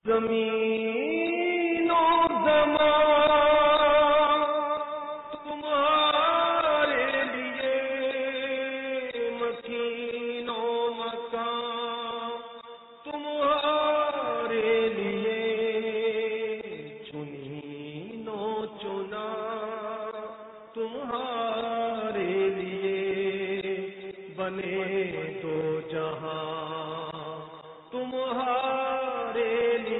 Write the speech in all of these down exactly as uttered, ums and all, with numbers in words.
زمین و زمان تمہارے لیے، مکین و مکان تمہارے لیے، چنین و چنا تمہارے لیے، بنے دو جہاں تمہارے لیے۔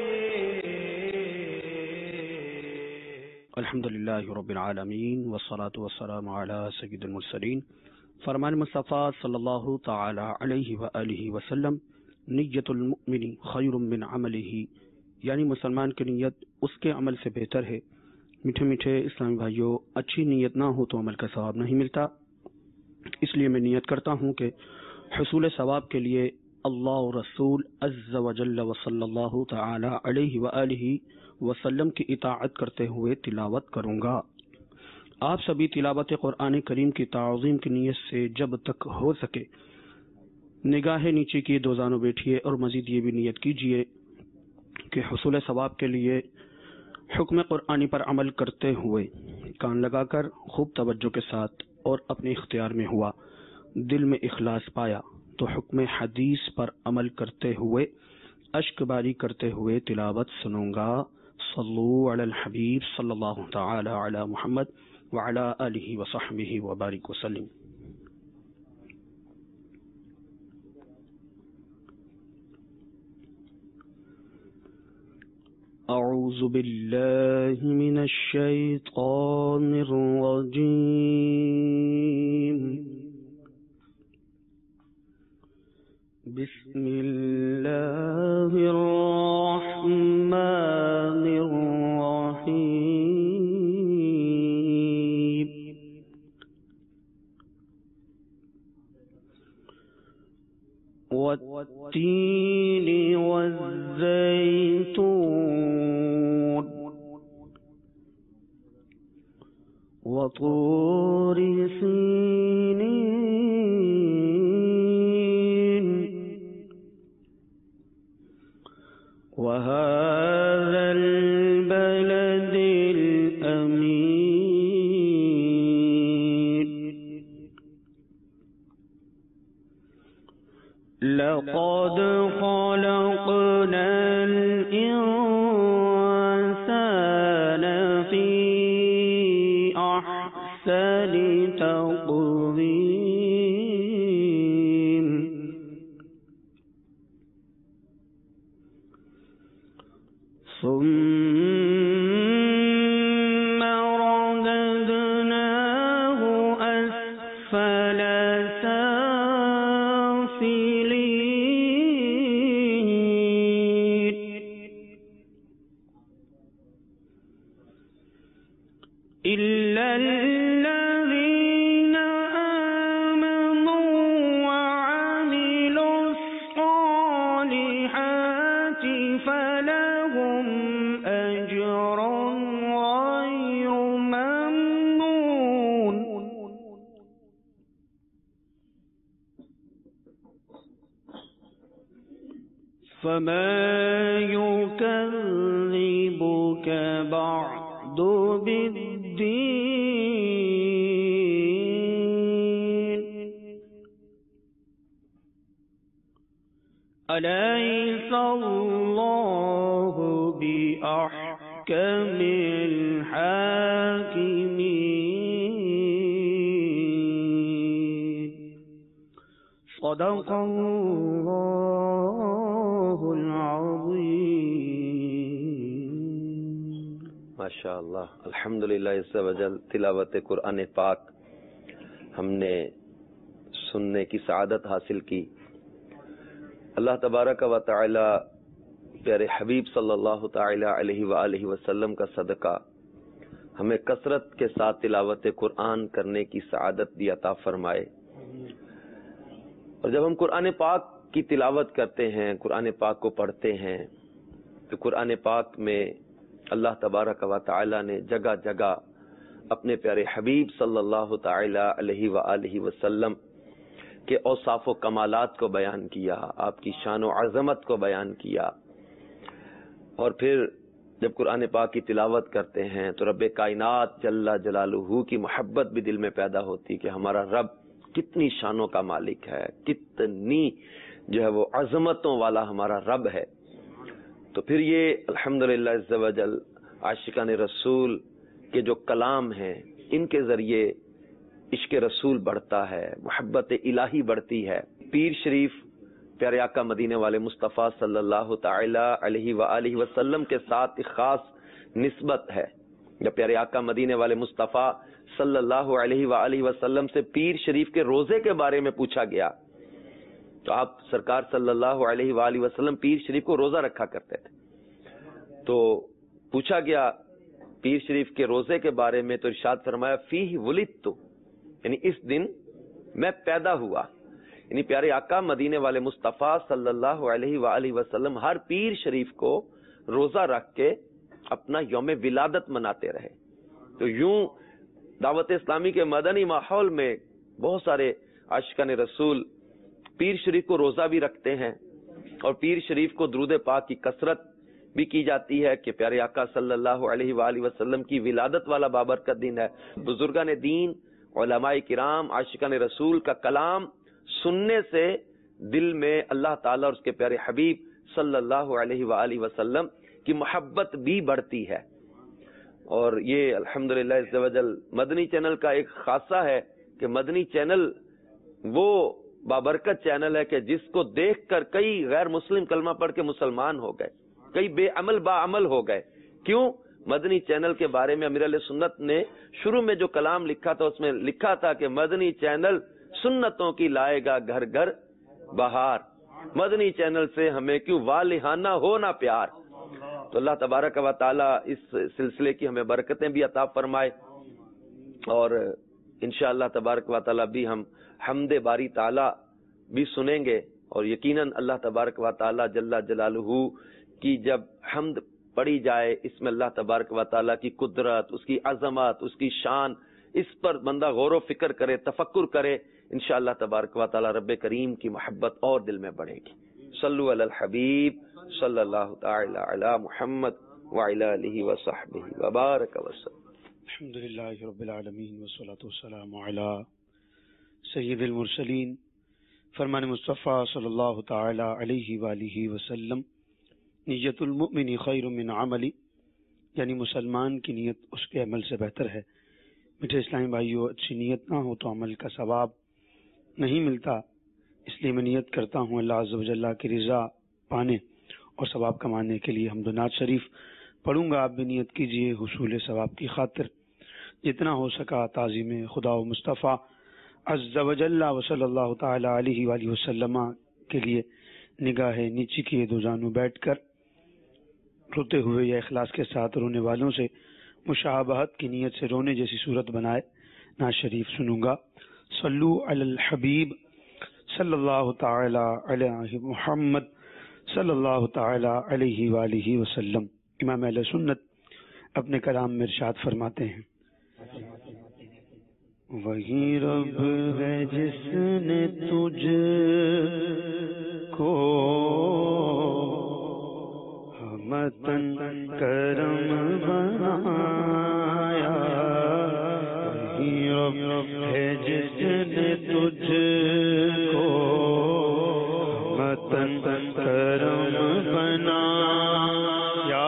الحمدللہ رب العالمین والصلاة والسلام علی سید المرسلین۔ فرمان مصطفیٰ صلی اللہ تعالی علیہ وآلہ وسلم، نیت المؤمن خیر من عملہ، یعنی مسلمان کی نیت اس کے عمل سے بہتر ہے۔ میٹھے میٹھے اسلامی بھائیوں، اچھی نیت نہ ہو تو عمل کا ثواب نہیں ملتا، اس لیے میں نیت کرتا ہوں کہ حصول ثواب کے لیے اللہ رسول عز و جل و صلی اللہ تعالی علیہ وآلہ وسلم کی اطاعت کرتے ہوئے تلاوت کروں گا۔ آپ سبھی تلاوت قرآن کریم کی تعظیم کی نیت سے جب تک ہو سکے نگاہ نیچے کی دو زانوں بیٹھیے، اور مزید یہ بھی نیت کیجیے کہ حصول ثواب کے لیے حکم قرآنی پر عمل کرتے ہوئے کان لگا کر خوب توجہ کے ساتھ اور اپنے اختیار میں ہوا، دل میں اخلاص پایا تو حکم حدیث پر عمل کرتے ہوئے اشک باری کرتے ہوئے تلاوت سنوں گا۔ صلو علی الحبیب صلی اللہ تعالی علی محمد وعلی آلہ وصحبہ وبارک وسلم۔ اعوذ باللہ من الشیطان الرجیم، بسم اللہ الرحمن الرحیم، والتین والزیتون وطور سینین وهذا البلد الأمين، لقد خلقنا الإنسان في أحسن تقويم، ثم رددناه أسفل سافلين، إلا الذين آمنوا وعملوا الصالحات فلهم أجر غير ممنون، فما يكذبك بعد بالدين، أليس الله بأحكم الحاكمين، صدق اللہ العظیم۔ ماشاء اللہ، الحمدللہ عز وجل۔ تلاوت قرآن پاک ہم نے سننے کی سعادت حاصل کی۔ اللہ تبارک و تعالی پیارے حبیب صلی اللہ تعالی علیہ وآلہ وسلم کا صدقہ ہمیں کثرت کے ساتھ تلاوت قرآن کرنے کی سعادت بھی عطا فرمائے۔ اور جب ہم قرآن پاک کی تلاوت کرتے ہیں، قرآن پاک کو پڑھتے ہیں، تو قرآن پاک میں اللہ تبارک و تعالی نے جگہ جگہ اپنے پیارے حبیب صلی اللہ تعالی علیہ وآلہ وسلم کے اوصاف و کمالات کو بیان کیا، آپ کی شان و عظمت کو بیان کیا۔ اور پھر جب قرآن پاک کی تلاوت کرتے ہیں تو رب کائنات جل جلالہ کی محبت بھی دل میں پیدا ہوتی کہ ہمارا رب کتنی شانوں کا مالک ہے، کتنی جو ہے وہ عظمتوں والا ہمارا رب ہے. تو پھر یہ الحمدللہ عز و جل عاشقان رسول کے جو کلام ہیں ان کے ذریعے عشق رسول بڑھتا ہے، محبت الہی بڑھتی ہے. پیر شریف پیارے آقا مدینے والے مصطفیٰ صلی اللہ تعالی علیہ وآلہ وسلم کے ساتھ ایک خاص نسبت ہے. جب پیارے آقا مدینے والے مصطفیٰ صلی اللہ علیہ وآلہ وسلم سے پیر شریف کے روزے کے بارے میں پوچھا گیا تو آپ سرکار صلی اللہ علیہ وآلہ وسلم پیر شریف کو روزہ رکھا کرتے تھے. تو پوچھا گیا پیر شریف کے روزے کے بارے میں تو ارشاد فرمایا فیہ ولدت، یعنی اس دن میں پیدا ہوا. یعنی پیارے آقا مدینے والے مصطفیٰ صلی اللہ علیہ وآلہ وسلم ہر پیر شریف کو روزہ رکھ کے اپنا یوم ولادت مناتے رہے. تو یوں دعوت اسلامی کے مدنی ماحول میں بہت سارے عاشقان رسول پیر شریف کو روزہ بھی رکھتے ہیں اور پیر شریف کو درود پاک کی کثرت بھی کی جاتی ہے کہ پیارے آقا صلی اللہ علیہ وآلہ وسلم کی ولادت والا بابرکت دن ہے. بزرگان دین، علماء کرام، عاشقان رسول کا کلام سننے سے دل میں اللہ تعالیٰ اور اس کے پیارے حبیب صلی اللہ علیہ وآلہ وسلم کی محبت بھی بڑھتی ہے. اور یہ الحمدللہ عز و جل مدنی چینل کا ایک خاصہ ہے کہ مدنی چینل وہ بابرکت چینل ہے کہ جس کو دیکھ کر کئی غیر مسلم کلمہ پڑھ کے مسلمان ہو گئے، کئی بے عمل با عمل ہو گئے. کیوں؟ مدنی چینل کے بارے میں امیر علیہ سنت نے شروع میں جو کلام لکھا تھا اس میں لکھا تھا کہ مدنی چینل سنتوں کی لائے گا گھر گھر بہار. مدنی چینل سے ہمیں کیوں والہانہ ہونا پیار. تو اللہ تبارک و تعالی اس سلسلے کی ہمیں برکتیں بھی عطا فرمائے اور انشاءاللہ تبارک و تعالی بھی ہم حمد باری تعالی بھی سنیں گے. اور یقیناً اللہ تبارک و تعالی جل جلالہ کی جب حمد پڑھی جائے اس میں اللہ تبارک و تعالی کی قدرت، اس کی عظمت، اس کی شان، اس پر بندہ غور و فکر کرے، تفکر کرے، انشاءاللہ تبارک و تعالی رب کریم کی محبت اور دل میں بڑھے گی. صلو علی الحبیب صلی اللہ تعالی علی محمد وعلی آلہ وصحبہ وبارک وسلم. الحمدللہ رب العالمین والصلاة والسلام علی سید المرسلین. فرمان مصطفیٰ صلی اللہ تعالی علیہ وآلہ وسلم نیت المؤمن خیر من عملی، یعنی مسلمان کی نیت اس کے عمل سے بہتر ہے. میٹھے اسلامی بھائیو، اچھی نیت نہ ہو تو عمل کا ثواب نہیں ملتا. اس لیے میں نیت کرتا ہوں اللہ عز و جل کی رضا پانے اور ثواب کمانے کے لیے حمد و نعت شریف پڑھوں گا. آپ بھی نیت کیجئے حصول ثواب کی خاطر. جتنا ہو سکا تعظیم خدا و مصطفیٰ عز و جل و صلی اللہ تعالی علیہ وآلہ وسلم کے لیے نگاہ نیچی کیے دو جانوں بیٹھ کر روتے ہوئے یا اخلاص کے ساتھ رونے والوں سے مشابہت کی نیت سے رونے جیسی صورت بنائے نعت شریف سنوں گا. صلو علی الحبیب صلی اللہ تعالی علی محمد صلی اللہ تعالی علیہ وآلہ وسلم. امام اہل سنت اپنے کلام میں ارشاد فرماتے ہیں وہی رب ہے جس نے تجھ کو ہمتن کرم بنایا، وہی رب ہے جس نے تجھ کو ہمتن کرم بنایا.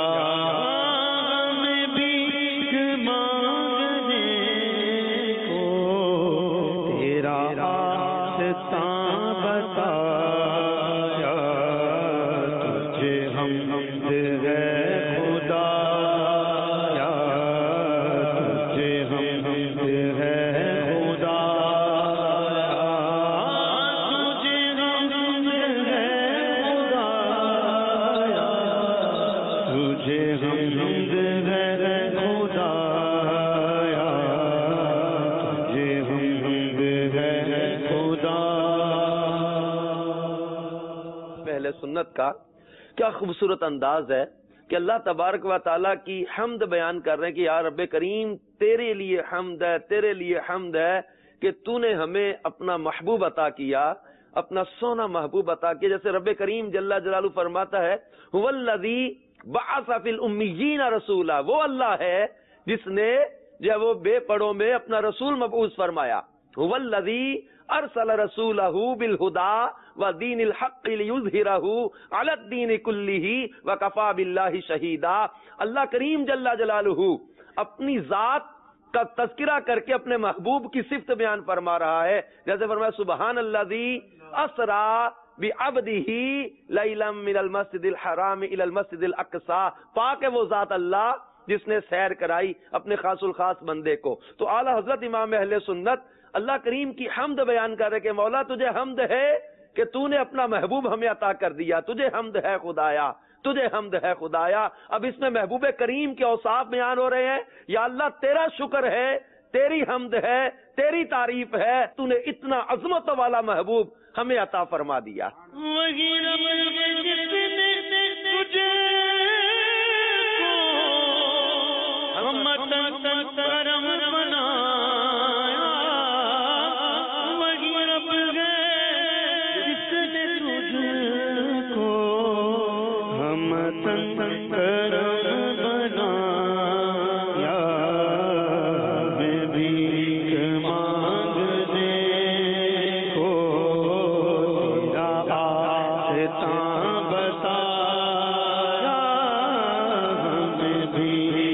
سنت کا کیا خوبصورت انداز ہے کہ اللہ تبارک و تعالیٰ کی حمد بیان کر رہے ہیں کہ یا رب کریم تیرے لیے حمد ہے، تیرے لیے حمد ہے کہ تو نے ہمیں اپنا محبوب عطا کیا، اپنا سونا محبوب عطا کیا. جیسے رب کریم جل جلالہ فرماتا ہے هو الذی بعث فی الامیین رسولا، وہ اللہ ہے جس نے جو وہ بے پڑوں میں اپنا رسول مبعوث فرمایا. هو الذی ارسل رسولہ بالہدی ودین الحق لیظہرہ علی الدین کلہ وکفی باللہ شہیدا. اللہ کریم جل جلالہ اپنی ذات کا تذکرہ کر کے اپنے محبوب کی صفت بیان فرما رہا ہے. جیسے فرمایا سبحان الذی اسری بعبدہ لیلا من المسجد الحرام الی المسجد الاقصی. پاک ہے وہ ذات اللہ جس نے سیر کرائی اپنے خاص الخاص بندے کو. تو اعلی حضرت امام اہل سنت اللہ کریم کی حمد بیان کر رہے کہ مولا تجھے حمد ہے کہ تو نے اپنا محبوب ہمیں عطا کر دیا. تجھے حمد ہے خدایا، تجھے حمد ہے خدایا. اب اس میں محبوب کریم کے اوصاف بیان ہو رہے ہیں. یا اللہ تیرا شکر ہے، تیری حمد ہے، تیری تعریف ہے، تو نے اتنا عظمت والا محبوب ہمیں عطا فرما دیا. وہی رب جس نے تجھے رحمت کرم بنایا، وہی رب ہے جس نے تجھ کو رحمت کرم بنایا. میں بھی مانگنے کو تیرا آستا بتایا، ہمیں بھی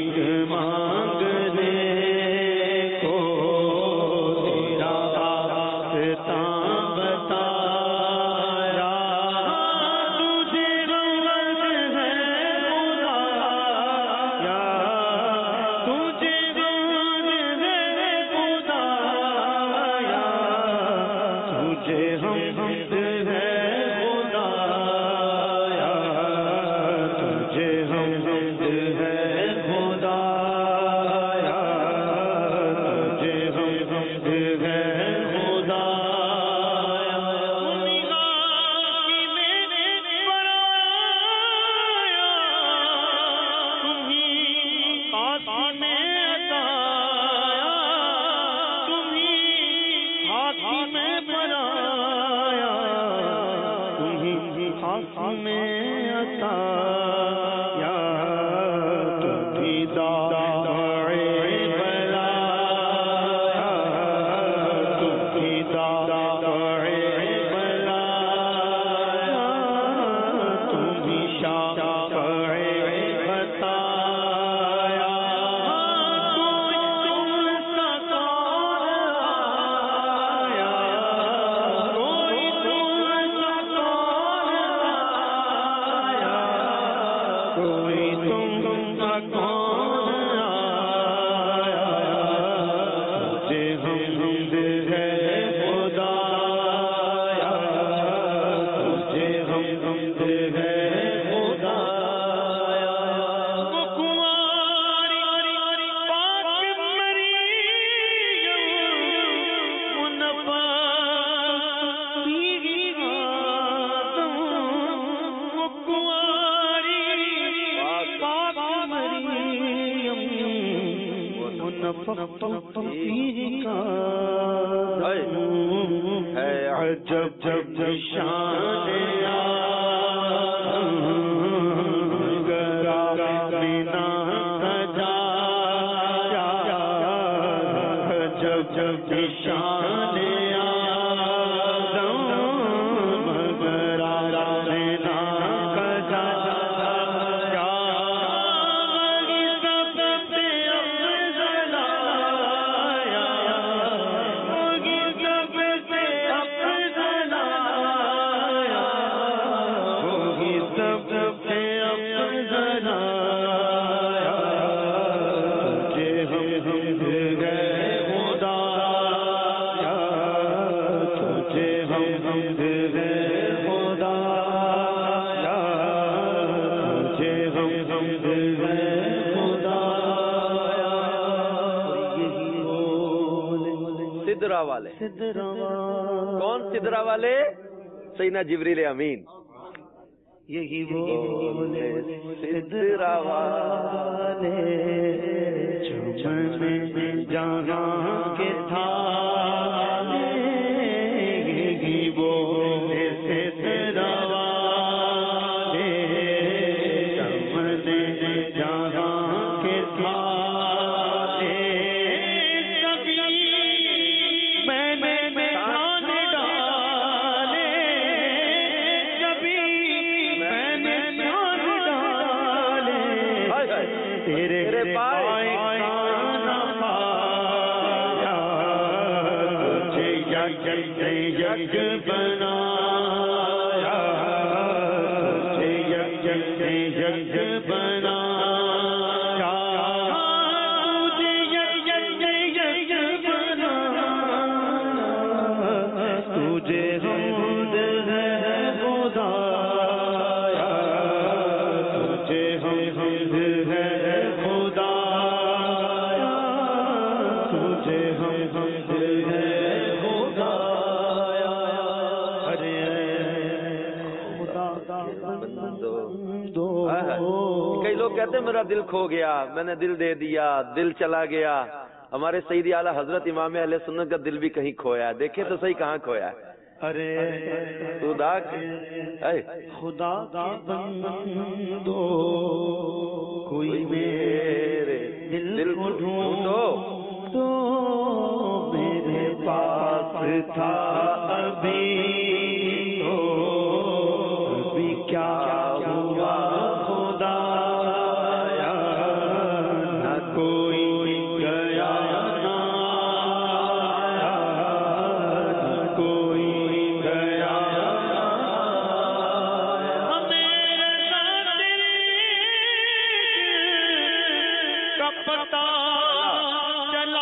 جب جب جب شان جب جب شان سدرا والے. کون سدرا والے؟ سیدنا جبریل امین. یہی وہ سدرا والے چمن جہاں کے تھا، یہی وہ سدرا والے چمن جہاں کے تھالے کبھی میں نے چھان ڈالے کبھی میں نے چھان ڈالے تیرے پائے کانا پایا تجھے یک یک بنایا تجھے یک یک بنایا تجھے یک یک بنایا تجھے حمد ہے خدایا تجھے حمد ہے خدایا تجھے حمد ہے خدایا ارے کئی لوگ کہتے ہیں میرا دل کھو گیا، میں نے دل دے دیا، دل چلا گیا. ہمارے سیدی اعلیٰ حضرت امام اہل سنت کا دل بھی کہیں کھویا ہے. دیکھیں تو صحیح کہاں کھویا ہے. ارے خدا خدا کی بندو کوئی میرے دل کو ڈھونڈو تو میرے پاس تھا ابھی تو ابھی کیا ہوا خدایا نہ کوئی گیا نہ آیا نہ کوئی گیا کا پتہ چلا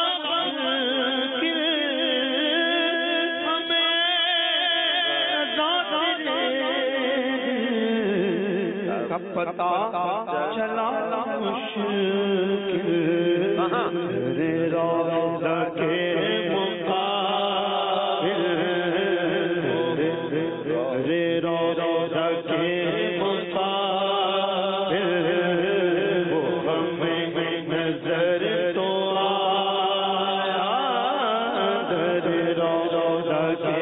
پتا چلا مشکل رے روضہ کے مقابل رے روضہ کے مقابل وہ ہمیں نظر تو آیا رے روضہ کے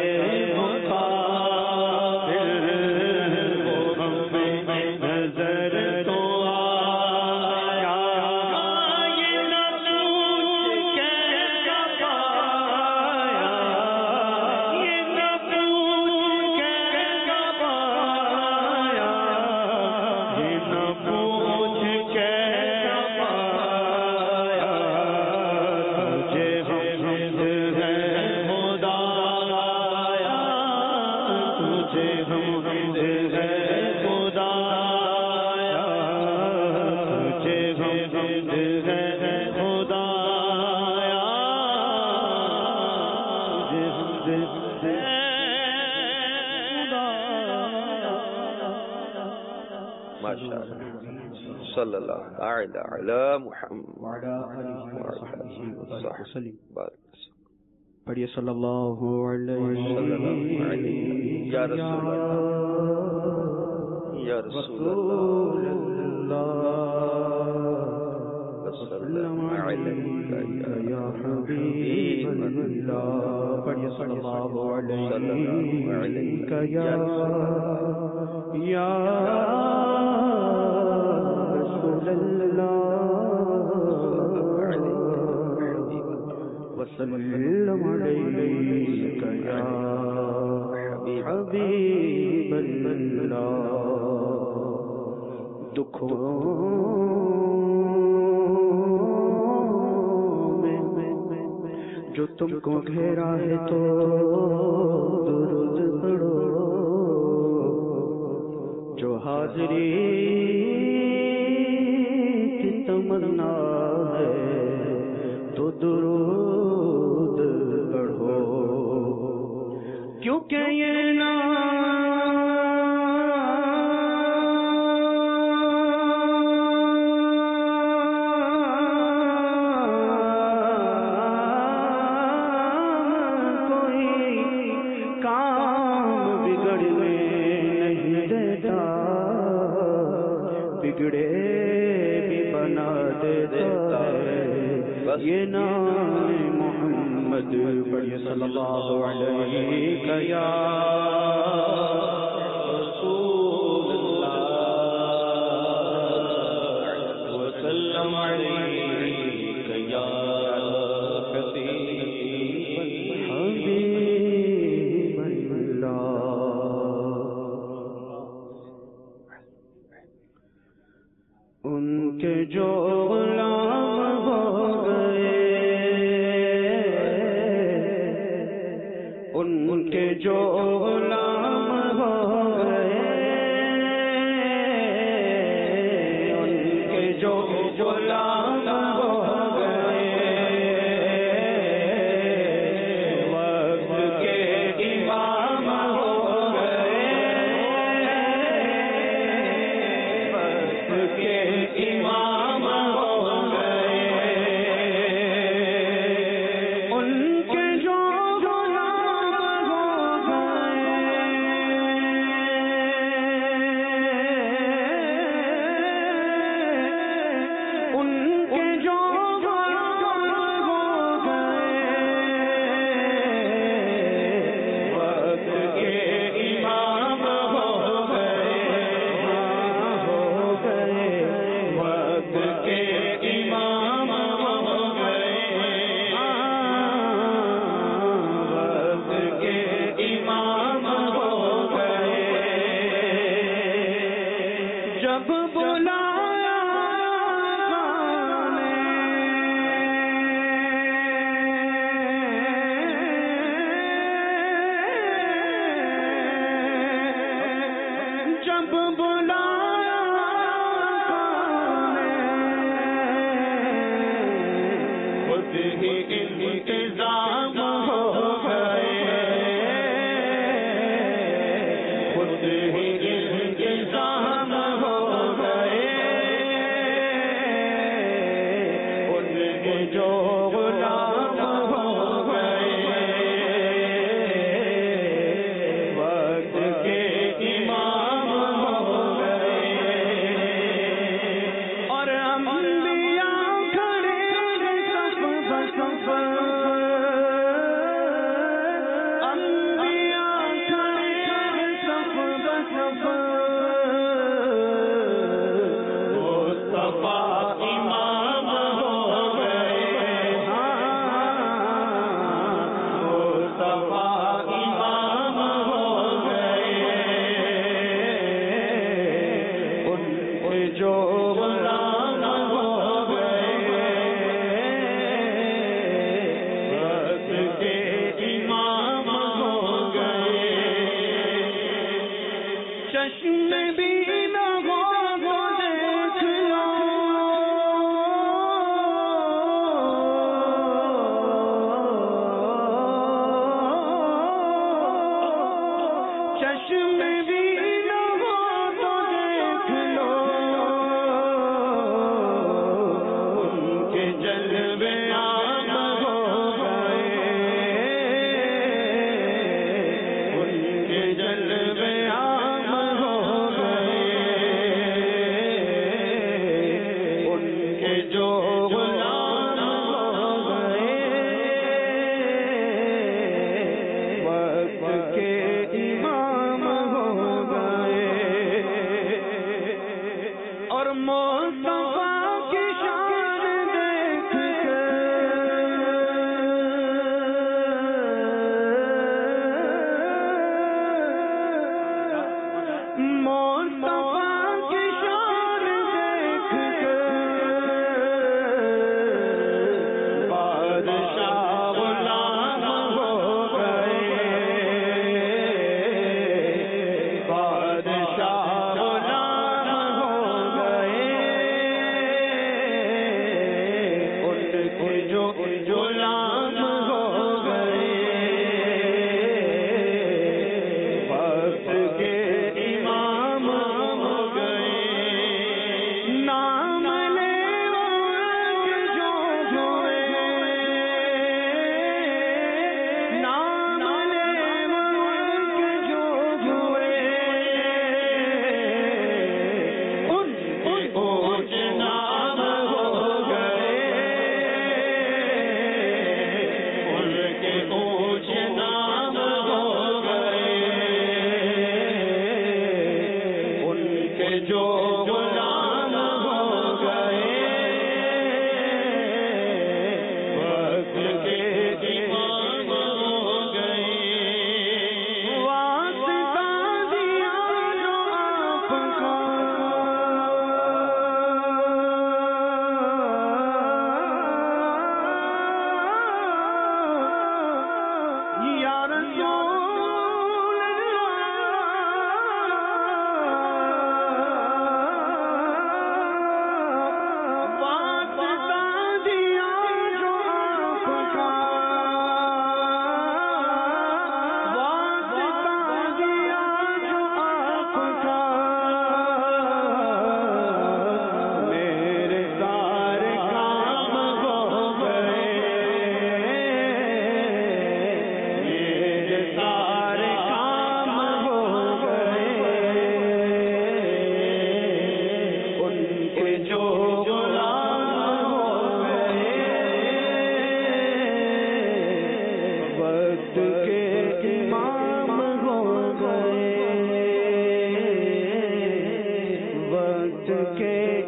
صلی اللہ تعالی علی محمد وعلی آلہ وصحبہ وسلم. پڑھیے صلی اللہ علیہ یا رسول اللہ یا رسول اللہ وسلم علیک یا حبیب اللہ. پڑھیے صلی اللہ علیہ یا یا وسلم علیک یا حبیب اللہ. دکھوں جو تم کو گھیرا ہے تو درود پڑھو، جو حاضری کی تمنا ہے تو درود پڑھو، کیونکہ یہ بگڑے بھی بنا دیتا ہے یہ نام محمد. پڑھیے صلی اللہ علیہ یا رسول اللہ السلام عليك يا حبيب حبيب اللہ ان کے جو غلام ہو گئے ان کے جو غلام ہو گئے ان کے جو غلام ہو گئے وقت کے امام ہو گئے وقت کے امام ہو گئے ان کے جو غلام ہو گئے ان کے جو غلام ہو گئے وقت کے امام ہو گئے ہو گئے وقت کے امام ہو گئے وقت کے امام ہو گئے جب بلایا جب بلایا خود ہی انتظام ہو گئے خود ہی انتظام ہو گئے ان کے جو غلام ہو گئے وقت کے امام ہو گئے اور انبیاء کھڑے صف بصف انبیاء کھڑے صف بصف مصطفیٰ امام ہو گئے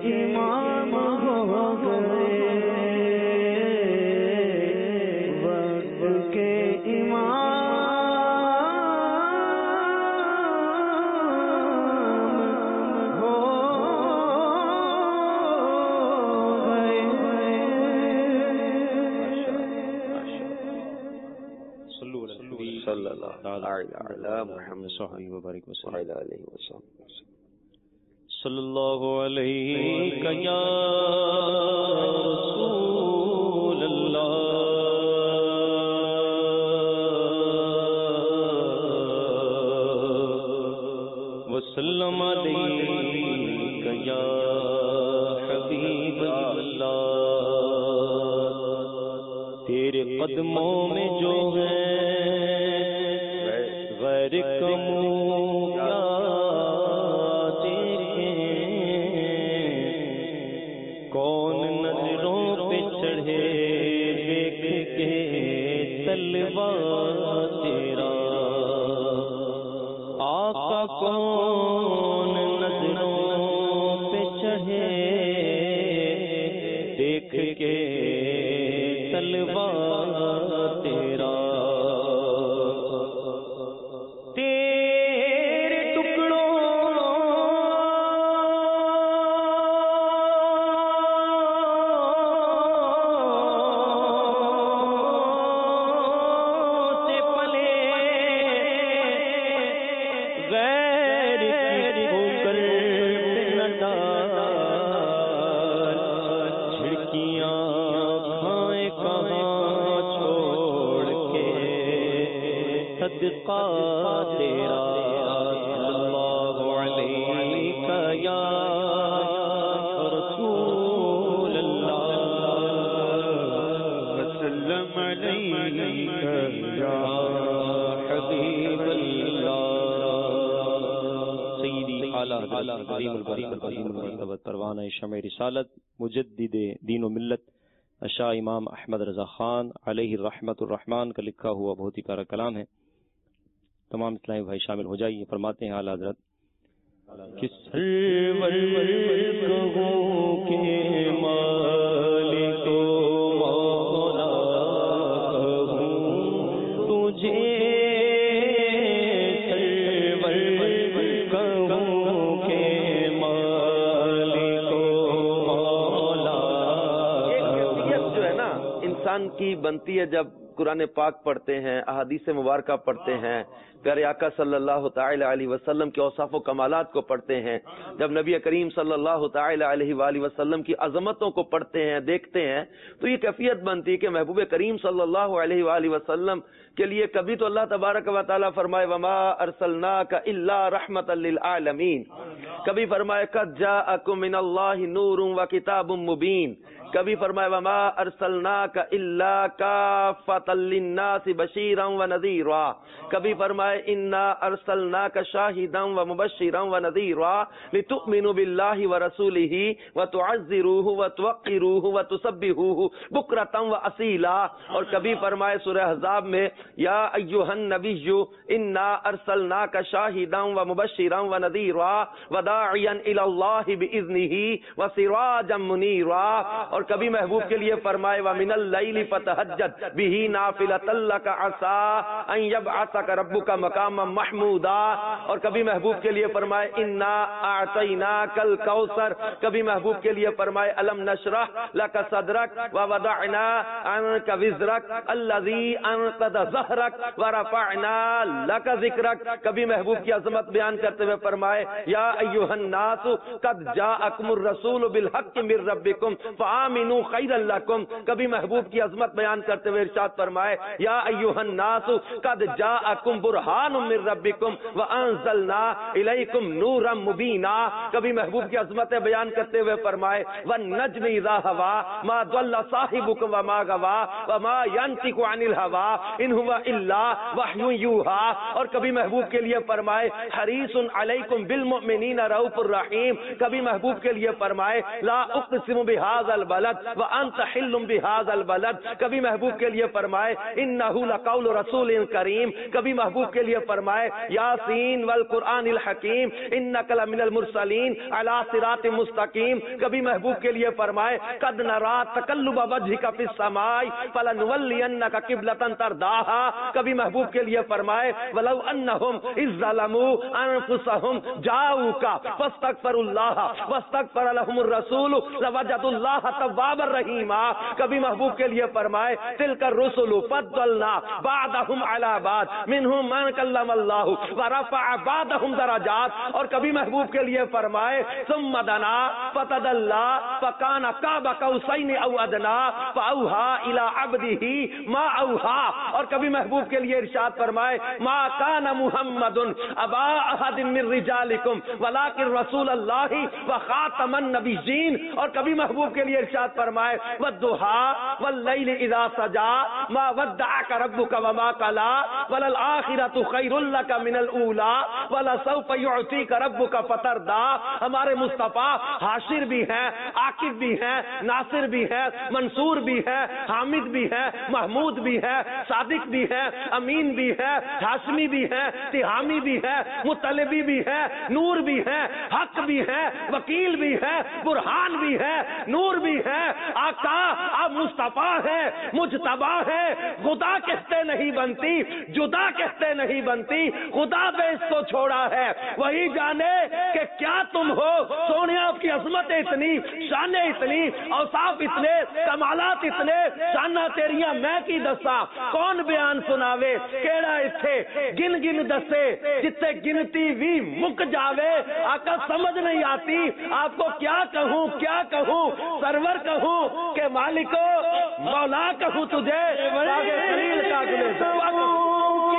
امام ہو گئے، وقت کے امام ہو گئے۔ صلی اللہ علیہ محمد صحیح وبارک وسلم علیہ وسلم۔ صلی اللہ علیہ یا رسول اللہ وسلم علیہ یا حبیب اللہ، تیرے قدموں میں جو ہے غیر کمو کیا کون نظروں پہ چڑھے دیکھ کے تلوا تیرا، آقا کون نظروں پہ چڑھے دیکھ کے تلوا تیرا، تیرے ٹکڑوں سے پلے غیر کی ہو کر نہ ڈال، چھڑکیاں کھائیں کہاں چھوڑ کے صدقہ تیرا، اللہ علیہ یا رسول اللہ وسلم علیہ یا حبیب اللہ، سیدی اعلیٰ حضرت عظیم البریک العظیم المرتبہ پروانہ شمع رسالت مجدد دین و ملت شاہ امام احمد رضا خان علیہ رحمت الرحمان کا لکھا ہوا بہت ہی پیارا کلام ہے، تمام اسلامی بھائی شامل ہو جائیے۔ فرماتے ہیں اعلیٰ حضرت کہ سرور کہوں کہ مالک و مولا کہوں تجھے، سرور کہوں کہ مالک و مولا کیفیت جو ہے نا انسان کی بنتی ہے جب قرآن پاک پڑھتے ہیں، احادیث مبارکہ پڑھتے ہیں، پیارے آقا صلی اللہ تعالی علیہ وسلم کے اوصاف و کمالات کو پڑھتے ہیں، جب نبی کریم صلی اللہ تعالی علیہ وآلہ وسلم کی عظمتوں کو پڑھتے ہیں دیکھتے ہیں، تو یہ کیفیت بنتی ہے کہ محبوب کریم صلی اللہ علیہ وآلہ وسلم کے لیے کبھی تو اللہ تبارک و تعالیٰ فرمائے وما ارسلناک الا رحمتا للعالمین، کبھی فرمائے قد جاءکم من اللہ نور و کتاب مبین، کبھی فرمائے وما ارسلناک الا کافۃ للناس بشیرا و نذیرا، کبھی فرمائے انا ارسلناک شاہدا و مبشرا و نذیرا لتؤمنوا باللہ ورسولہ وتعزروہ وتوقروہ وتسبحوہ بکرۃ و اصیلا، اور کبھی فرمائے سورہ احزاب میں یا ایھا النبی انا ارسلناک شاہدا و مبشرا و نذیرا وداعیا الی اللہ باذنہ وسراجا منیرا، اور کبھی محبوب کے لیے فرمائے وَمِنَ اللَّيْلِ فَتَهَجَّدْ بِهِ نَافِلَةً لَكَ عَسَىٰ أَن يَبْعَثَكَ رَبُّكَ مَقَامًا مَحْمُودًا، اور کبھی محبوب کے لیے فرمائے إِنَّا أَعْطَيْنَاكَ الْكَوْثَرَ، کبھی محبوب کے لیے فرمائے أَلَمْ نَشْرَحْ لَكَ صَدْرَكَ وَوَضَعْنَا عَنكَ وِزْرَكَ الَّذِي أَنقَضَ ظَهْرَكَ وَرَفَعْنَا لَكَ ذِكْرَكَ، کبھی محبوب کی عظمت بیان کرتے ہوئے فرمائے یا ایھا الناس قد جاءکم الرسول بالحق من ربکم فآمنوا خیرا لکم، کبھی محبوب کی عظمت بیان کرتے ہوئے ارشاد فرمائے یا ایھا الناس قد جاءکم برہان من ربکم وانزلنا الیکم نورا مبینا، کبھی محبوب کی عظمتیں بیان کرتے ہوئے فرمائے والنجم اذا ہوا ما ضل صاحبکم وما غوا وما ينطق عن الهوى ان هو الا وحی یوحى، اور کبھی محبوب کے لیے فرمائے حریص علیکم بالمؤمنین رؤوف الرحیم، کبھی محبوب کے لیے فرمائے لا اقسم بهذا البلد البلد وانت حل بهذا البلد. کبھی محبوب کے لیے فرمائے انه لقول رسول کریم. کبھی محبوب کے لیے فرمائے یاسین والقرآن الحکیم انک لمن المرسلین علی صراط مستقیم. کبھی محبوب کے لیے فرمائے قد نرى تقلب وجهك في السماء فلنولینک قبلة ترضاها. کبھی محبوب کے لیے فرمائے ولو انہم اذ ظلموا انفسهم جاؤوک فاستغفروا اللہ واستغفر لهم الرسول لوجدوا اللہ توابا رحیما. کبھی محبوب کے لیے فرمائے تلک الرسل فضلنا بعضهم على بعض منهم من کلم اللہ ورفع بعضهم درجات. اور کبھی محبوب کے لیے فرمائے ثم دنا فتدلى فكان قاب قوسين او ادنى فاوحى الى عبده ما اوحى. اور کبھی محبوب کے لیے ارشاد فرمائے ما كان محمد ابا احد من رجالکم ولکن رسول اللہ وخاتم النبیین. اور کبھی محبوب کے لیے ارشاد فرمائے والضحى واللیل اذا سجا ما ودعك ربك وما قلى وللآخرة خیر لك من الاولى ولسوف يعطيك ربك فترضى. ہمارے مصطفیٰ حاشر بھی ہیں، عاقب بھی ہیں، ناصر بھی ہیں، منصور بھی ہیں، حامد بھی ہیں، محمود بھی ہیں، صادق بھی ہیں، امین بھی ہے، ہاشمی بھی ہے، تہامی بھی ہے، مطلبی بھی ہے، نور بھی ہے، حق بھی ہے، وکیل بھی ہے، برہان بھی ہے، نور بھی ہے. آقا آپ مصطفیٰ ہے، مجتبی ہے. خدا کہتے نہیں بنتی، جدا کہتے نہیں بنتی. خدا نے اس کو چھوڑا ہے، وہی جانے کہ کیا تم ہو. سونے آپ کی عظمت اتنی، شان اتنی، اوصاف اتنے، کمالات اتنے، شانہ تیریاں میں کی دسا کون بیان سناوے. کیڑا اتھے گن گن دسے جتے گنتی بھی مک جاوے. آقا سمجھ نہیں آتی آپ کو کیا کہوں کیا کہوں. سرور کہوں کہ مالکو مولا کہوں تجھے خلیل کا گلے دعا کہوں.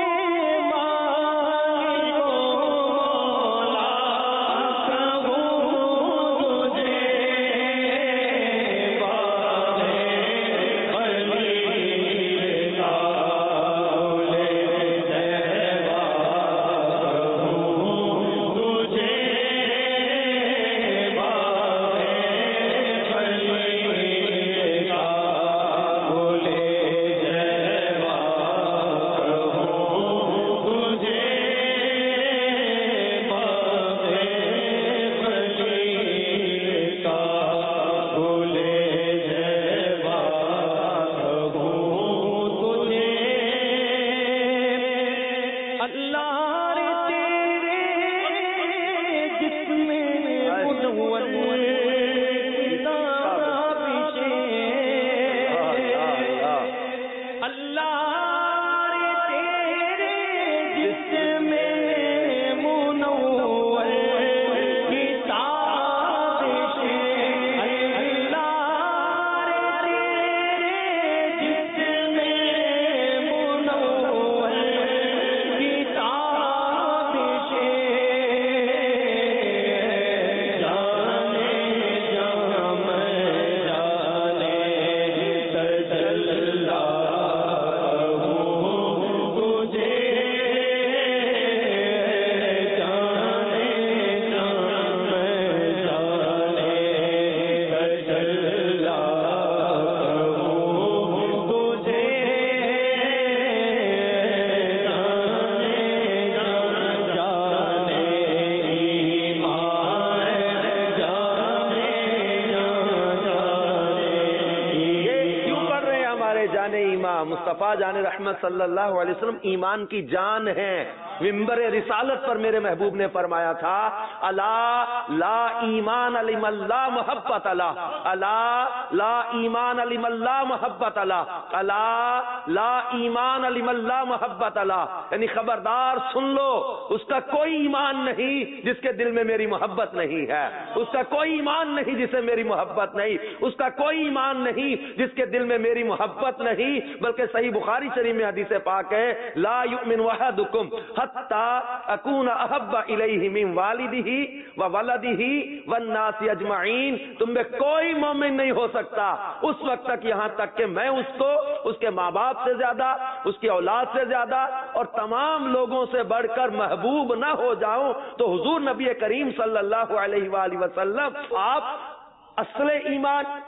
مصطفیٰ جان رحمت صلی اللہ علیہ وسلم ایمان کی جان ہیں. ممبر رسالت پر میرے محبوب نے فرمایا تھا الا لا ایمان لمن اللہ محبت اللہ، الا لا ایمان لمن اللہ محبت اللہ، الا لا ایمان لمن اللہ محبت اللہ. یعنی خبردار سن لو، اس کا کوئی ایمان نہیں جس کے دل میں میری محبت نہیں ہے، اس کا کوئی ایمان نہیں جسے میری محبت نہیں، اس کا کوئی ایمان نہیں جس کے دل میں میری محبت نہیں. بلکہ صحیح بخاری شریف میں حدیث پاک ہے لا یؤمن احدکم حتی اکون احب الیہ من والدہ وولدہ والناس اجمعین. تم میں کوئی مومن نہیں ہو سکتا اس وقت تک یہاں تک کہ میں اس کو اس کے ماں باپ سے زیادہ، اس کی اولاد سے زیادہ اور تمام لوگوں سے بڑھ کر محبوب نہ ہو جاؤں. تو حضور نبی کریم صلی اللہ علیہ وآلہ وسلم آپ اصل ایمان،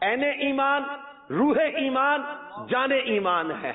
عین ایمان، روح ایمان، جان ایمان ہے.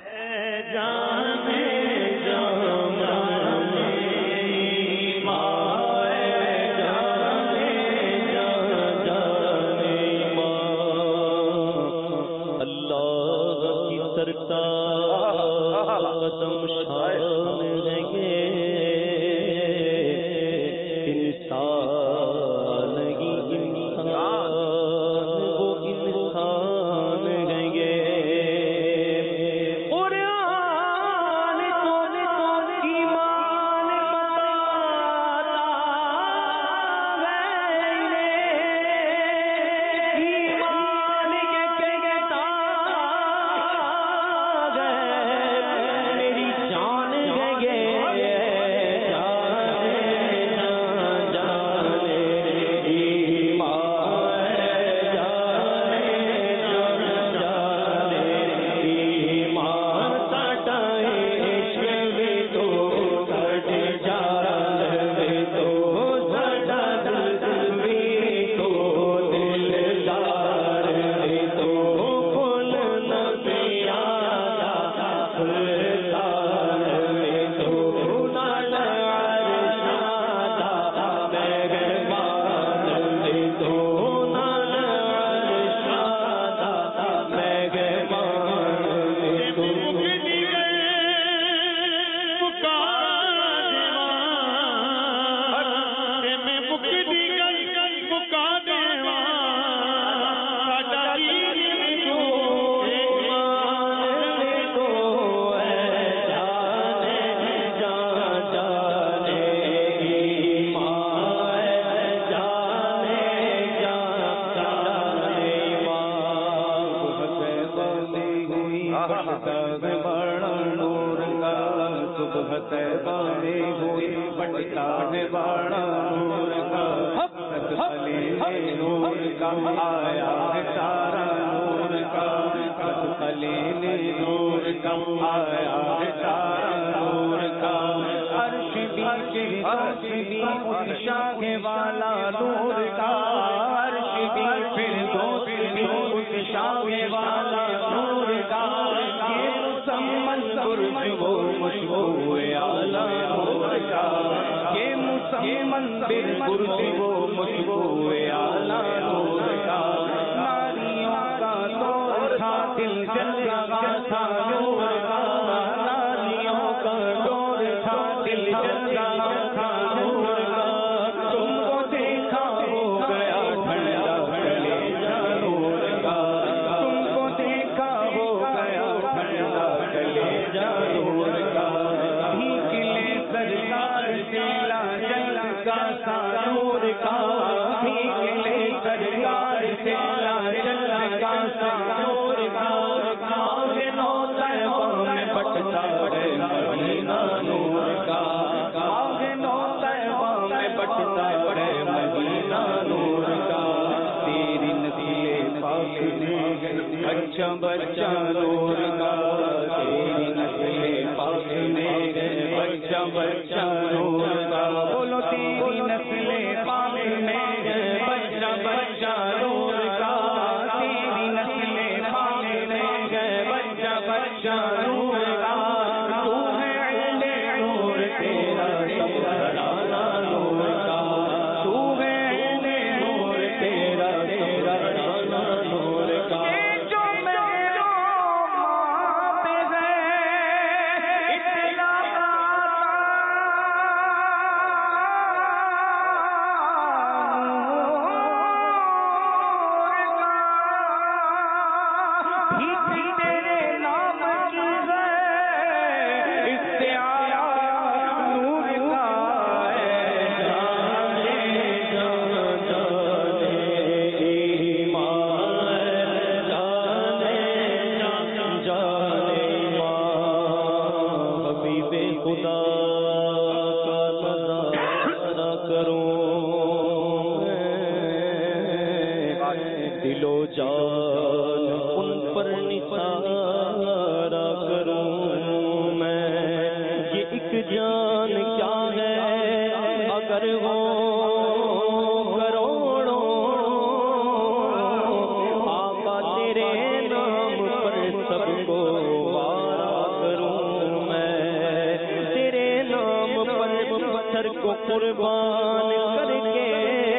کو قربان کر کے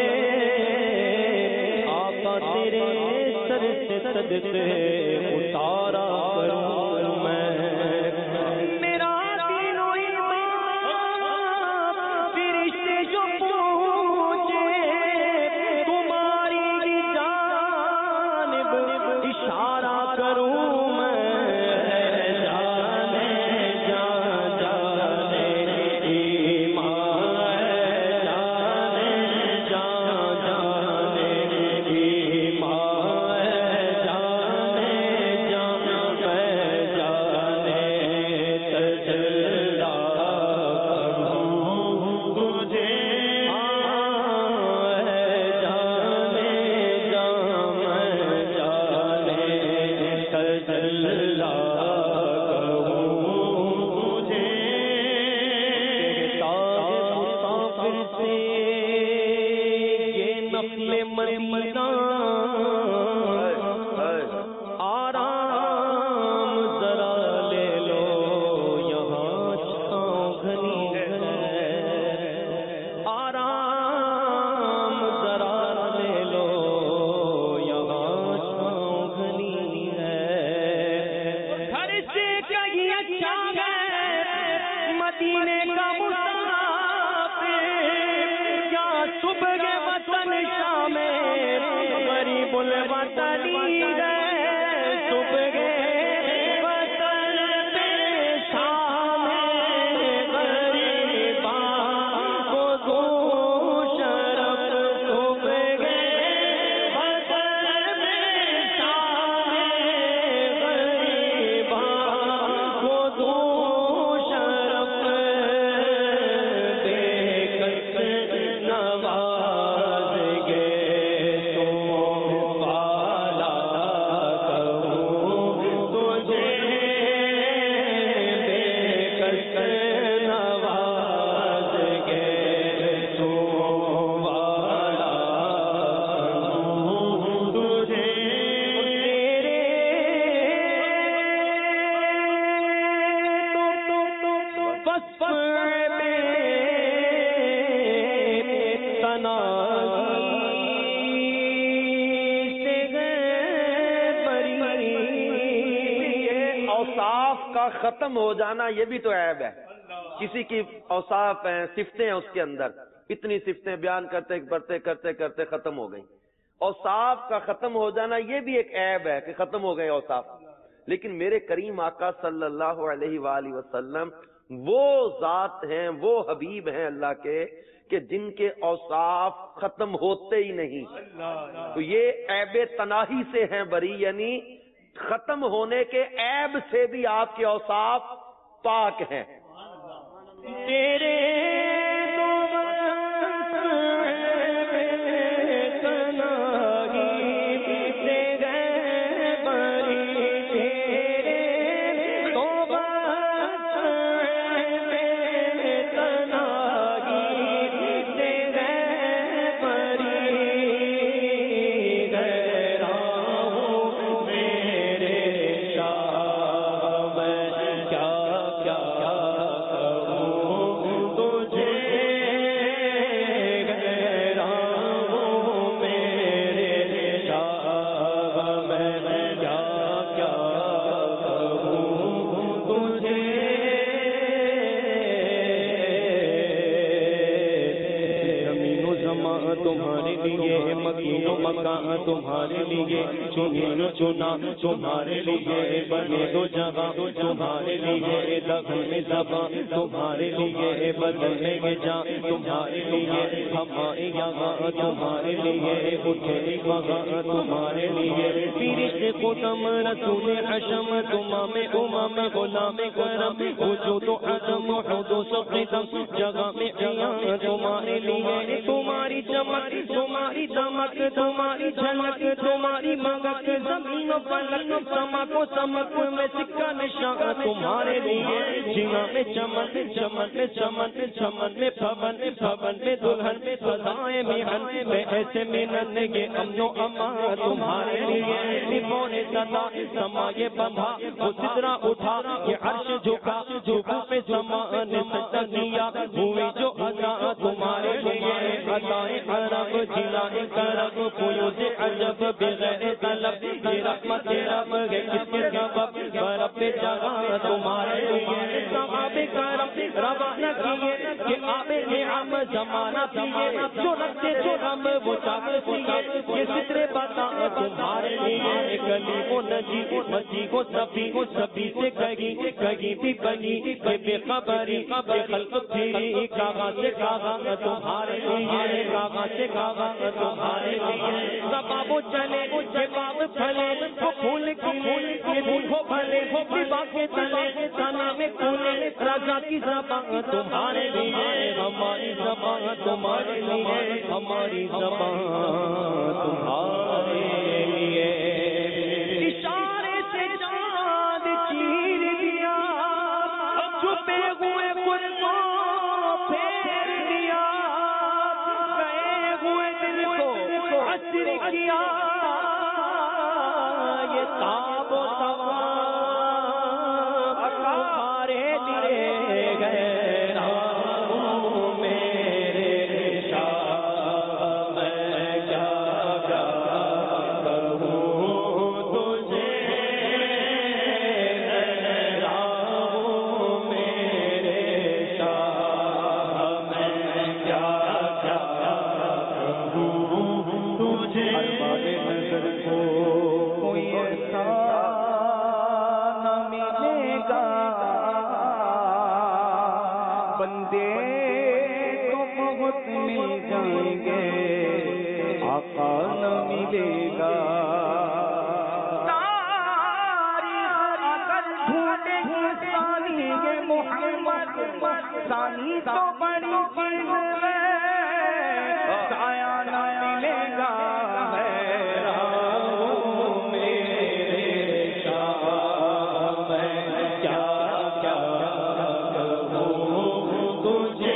آقا تیرے سر سے صدقے اتارا کروں میں میرا دین و ایمان فرشتے جو پوچھے تمہاری جانب اشارہ کروں ختم ہو جانا یہ بھی تو عیب ہے. کسی کی اوصاف ہیں، صفتیں ہیں اس کے اندر، اتنی صفتیں بیان کرتے کرتے کرتے کرتے ختم ہو گئی. اوصاف کا ختم ہو جانا یہ بھی ایک عیب ہے کہ ختم ہو گئے اوصاف. لیکن میرے کریم آقا صلی اللہ علیہ وآلہ وسلم وہ ذات ہیں، وہ حبیب ہیں اللہ کے کہ جن کے اوصاف ختم ہوتے ہی نہیں. تو یہ عیب تناہی سے ہیں بری، یعنی ختم ہونے کے عیب سے بھی آپ کے اوصاف پاک ہیں. تیرے تمہارے لیے چنین چنا، تمہارے لیے بنے دو جگہ، تمہارے لیے دخل زبان، تمہارے لیے بدلنے کے جان، تمہارے لیے ہمارے یہاں، تمہارے لیے اٹھے وہاں، تمہارے لیے فرشت قدم رسول حشم، تمام امم غلام کرم، وجود و عدم حدوث و قدم، جگہ میں عیاں تمہارے لیے، تمہاری چمک، تمہاری دمک، تمہاری جھلک، تمہاری مگک، زمین و فلک، سمک و سمک میں سکہ نشان تمہارے لیے، جنا میں چمن، چمن میں چمن، چمن میں پھبن، پھبن میں دلہن، فضائے محن میں ایسے محنت کے امن و امان تمہارے لیے، نبونے سدا سما یہ بندھا وہ سدرا اٹھا یہ عرش جھکا جھکا پہ سما نے سجدہ کیا ہوئی جو عطا تمہارے لیے عطائے عرب جلائے کرب فیوز عجب بغیر طلب یہ رحمت رب ہے کس کے سبب برب جگہ تمہارے لیے صحابہ کرام روانہ کیے کہ آب نعم زمانہ پیے جو رکھتے جو رب وہ چاہتے پیے یہ سترے بتا تمہارے لیے گلی کو نجی مسیح کو سبھی کو سبھی سے کہیں کہیں بھی بنی کہ بے خبری بے خلق تھی کاغا سے کاغا تمہارے لیے کاغا سے کاغا تمہارے لیے سباب چلے یہ باب پھلے وہ پھول کھلے یہ دیکھو بھلے وہ باغ کے تلے سنا میں کھولے راجا کی زبان تمہارے لیے ہماری زبان تمہارے لیے ہماری زبان تمہارے لیے اشارے سے چاند چیر دیا چھپے ہوئے گل کو پھیر دیا گئے ہوئے دل کو حسر کیا یہ تاب و توا تمہارے لیے گئے تو بڑی چیز ہے سایہ نہ ملے گا میرے شاہ میں کیا کیا کہوں تجھے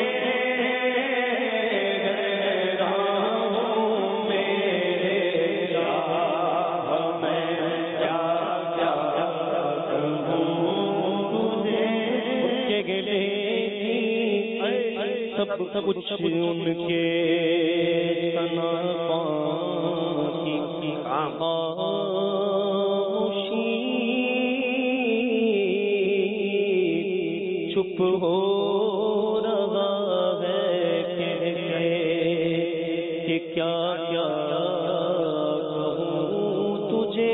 میرے شاہ میں کیا کیا کہوں تجھے گلے سب کچھ ان کے سنا کی خاموشی چپ ہو رہا ہے کہ کیا کیا کہوں تجھے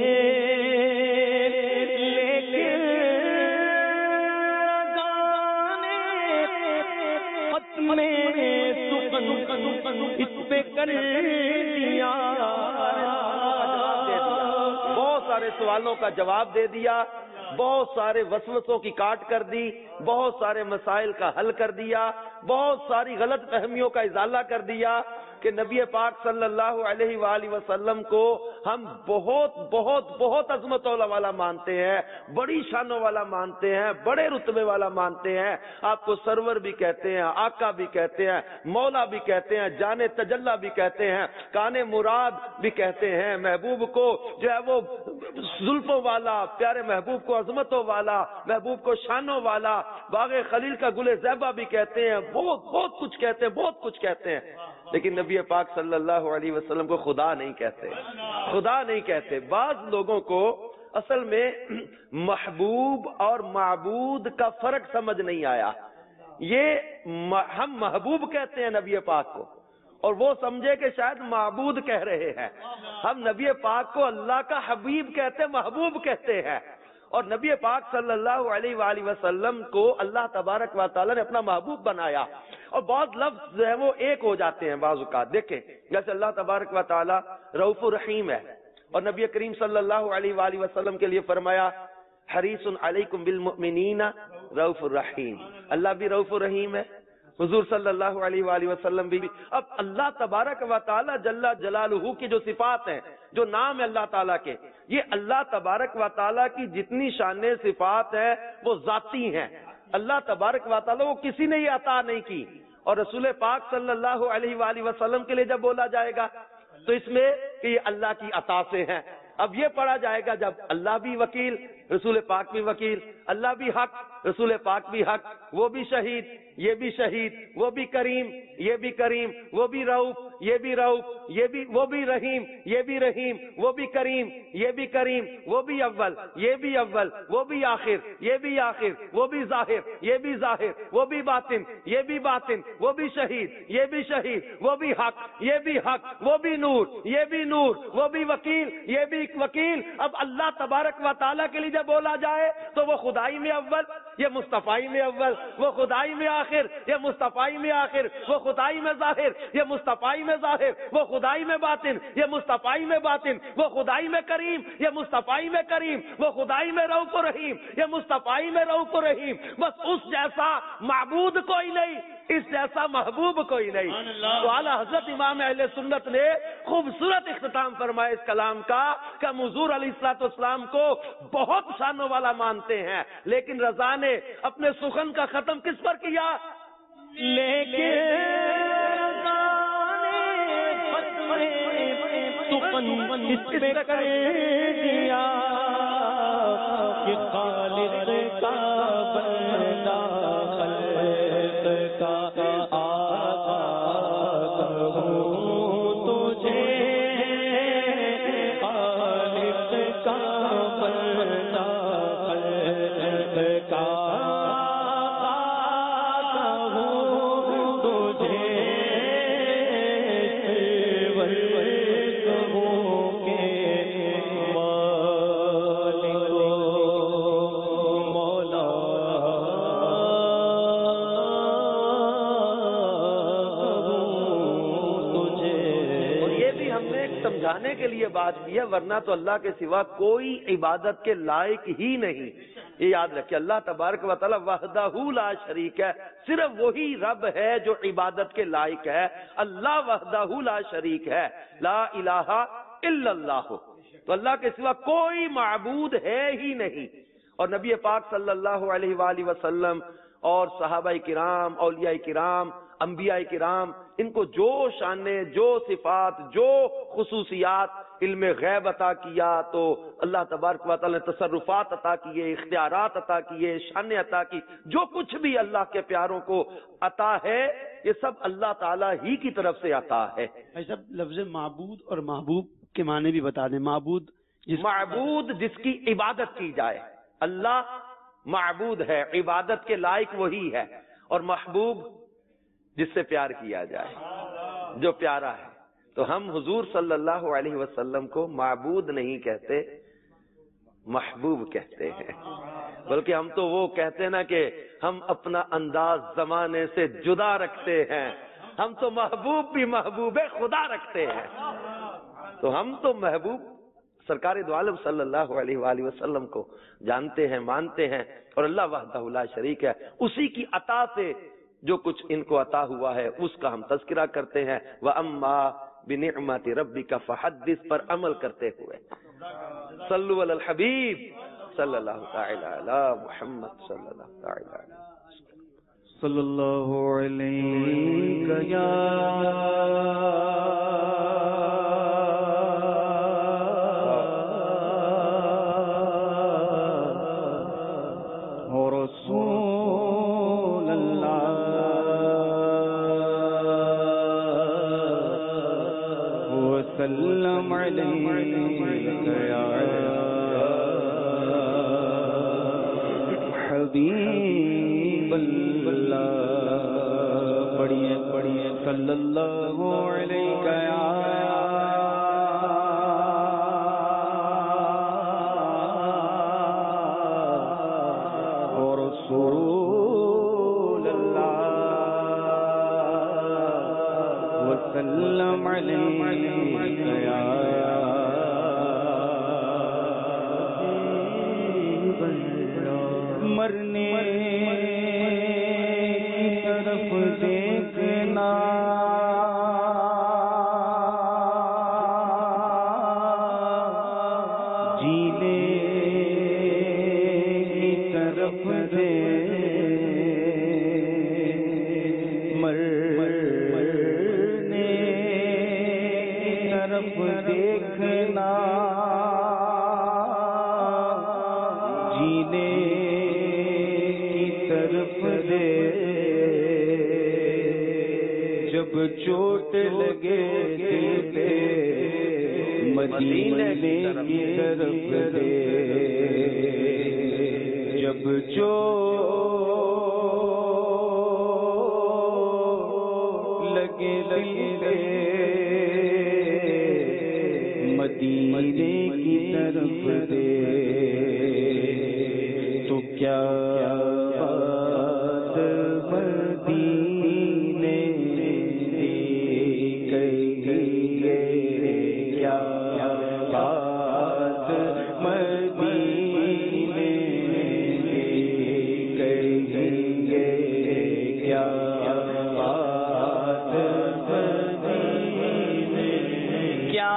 بہت سارے سوالوں کا جواب دے دیا، بہت سارے وسوسوں کی کاٹ کر دی، بہت سارے مسائل کا حل کر دیا، بہت ساری غلط فہمیوں کا ازالہ کر دیا کہ نبی پاک صلی اللہ علیہ وآلہ وسلم کو ہم بہت بہت بہت عظمتوں والا مانتے ہیں، بڑی شانوں والا مانتے ہیں، بڑے رتبے والا مانتے ہیں، آپ کو سرور بھی کہتے ہیں، آقا بھی کہتے ہیں، مولا بھی کہتے ہیں، جان تجلی بھی کہتے ہیں، کان مراد بھی کہتے ہیں، محبوب کو جو ہے وہ زلفوں والا، پیارے محبوب کو عظمتوں والا، محبوب کو شانوں والا، باغ خلیل کا گل زیبہ بھی کہتے ہیں، بہت بہت کچھ کہتے ہیں، بہت کچھ کہتے ہیں، لیکن نبی پاک صلی اللہ علیہ وسلم کو خدا نہیں کہتے، خدا نہیں کہتے۔ بعض لوگوں کو اصل میں محبوب اور معبود کا فرق سمجھ نہیں آیا۔ یہ ہم محبوب کہتے ہیں نبی پاک کو، اور وہ سمجھے کہ شاید معبود کہہ رہے ہیں۔ ہم نبی پاک کو اللہ کا حبیب کہتے، محبوب کہتے ہیں، اور نبی پاک صلی اللہ علیہ وآلہ وسلم کو اللہ تبارک و تعالی نے اپنا محبوب بنایا، اور بعض لفظ جو ہے وہ ایک ہو جاتے ہیں بعض اوقات۔ دیکھیں جیسے اللہ تبارک و تعالی رؤوف الرحیم ہے، اور نبی کریم صلی اللہ علیہ وآلہ وسلم کے لیے فرمایا حریص علیکم بالمؤمنین رؤوف الرحیم، اللہ بھی رؤوف الرحیم ہے، حضور صلی اللہ علیہ وآلہ وسلم بھی۔ اب اللہ تبارک و تعالی جل جلالہ کی جو صفات ہیں، جو نام ہے اللہ تعالیٰ کے، یہ اللہ تبارک و تعالیٰ کی جتنی شان صفات ہے وہ ذاتی ہیں۔ اللہ تبارک و تعالیٰ وہ کسی نے یہ عطا نہیں کی، اور رسول پاک صلی اللہ علیہ وآلہ وسلم کے لیے جب بولا جائے گا تو اس میں کہ یہ اللہ کی عطا سے ہیں، اب یہ پڑھا جائے گا جب اللہ بھی وکیل رسول پاک بھی وکیل، اللہ بھی حق رسول پاک بھی حق، وہ بھی شہید یہ بھی شہید، وہ بھی کریم یہ بھی کریم، وہ بھی رؤوف یہ بھی رؤوف، یہ بھی وہ بھی رحیم یہ بھی رحیم، وہ بھی کریم یہ بھی کریم، وہ بھی اول یہ بھی اول، وہ بھی آخر یہ بھی آخر، وہ بھی ظاہر یہ بھی ظاہر، وہ بھی باطن یہ بھی باطن، وہ بھی شہید یہ بھی شہید، وہ بھی حق یہ بھی حق، وہ بھی نور یہ بھی نور، وہ بھی وکیل یہ بھی وکیل۔ اب اللہ تبارک و تعالیٰ کے لیے جب بولا جائے تو وہ خدائی میں اول یہ مصطفائی میں اول، وہ خدائی میں آخر یہ مصطفائی میں آخر، وہ خدائی میں ظاہر یہ مصطفائی میں ظاہر، وہ خدائی میں باطن یہ مصطفائی میں باطن، وہ خدائی میں کریم یہ مصطفائی میں کریم، وہ خدائی میں رؤوف و رحیم یہ مصطفائی میں رؤوف و رحیم۔ بس اس جیسا معبود کوئی نہیں، اس جیسا محبوب کوئی نہیں۔ تو اعلیٰ حضرت امام اہل سنت نے خوبصورت اختتام فرمایا اس کلام کا کہ ہم حضور علیہ الصلوۃ والسلام کو بہت شانوں والا مانتے ہیں، لیکن رضا نے اپنے سخن کا ختم کس پر کیا؟ لیکن اس پہ کر دیا کہ خالق کا بندہ خلق کا آقا کہوں تجھے، خالق کا بندہ خلق کا سمجھانے کے لیے بات کی ہے، ورنہ تو اللہ کے سوا کوئی عبادت کے لائق ہی نہیں۔ یہ یاد رکھیں، اللہ تبارک و تعالی وحدہ لا شریک ہے، صرف وہی رب ہے جو عبادت کے لائق ہے۔ اللہ وحدہ لا شریک ہے، لا الہ الا اللہ، تو اللہ کے سوا کوئی معبود ہے ہی نہیں۔ اور نبی پاک صلی اللہ علیہ وآلہ وسلم اور صحابہ کرام، اولیاء کرام، انبیاء کرام، ان کو جو شانیں، جو صفات، جو خصوصیات علم غیب عطا کیا، تو اللہ تبارک و تعالی نے تصرفات عطا کیے، اختیارات عطا کیے، شانیں عطا کی، جو کچھ بھی اللہ کے پیاروں کو عطا ہے یہ سب اللہ تعالی ہی کی طرف سے عطا ہے۔ ایسا لفظ معبود اور محبوب کے معنی بھی بتا دیں۔ معبود جس معبود جس کی عبادت کی جائے، اللہ معبود ہے، عبادت کے لائق وہی ہے، اور محبوب جس سے پیار کیا جائے، جو پیارا ہے۔ تو ہم حضور صلی اللہ علیہ وسلم کو معبود نہیں کہتے، محبوب کہتے ہیں، بلکہ ہم تو وہ کہتے ہیں نا کہ ہم اپنا انداز زمانے سے جدا رکھتے ہیں، ہم تو محبوب بھی محبوب خدا رکھتے ہیں۔ تو ہم تو محبوب سرکار دو عالم صلی اللہ علیہ وآلہ وسلم کو جانتے ہیں، مانتے ہیں، اور اللہ وحدہ لا شریک ہے، اسی کی عطا سے جو کچھ ان کو عطا ہوا ہے اس کا ہم تذکرہ کرتے ہیں۔ وَأَمَّا بِنِعْمَةِ رَبِّكَ فَحَدِّثْ پر عمل کرتے ہوئے صلو علی الحبیب صلی اللہ تعالی علی محمد صلی اللہ تعالی علی صلی اللہ علیہ یا وسلم علیک یا حبیب اللہ، پڑھیے پڑھیے صلی اللہ علیک یا رسول اللہ، وسلم علیک یا مرنے کی طرف دیکھنا، جینے کی طرف دے مرنے کی طرف دیکھنا، جینے کی طرف دے جب چوٹ لگے دل پہ مدینے کی طرف دے جب چوٹ لگے دل پہ مدینے کی طرف دے تو کیا بات مدینے کی کہیے کیا بات مدینے کی کہیے کیا بات مدینے کیا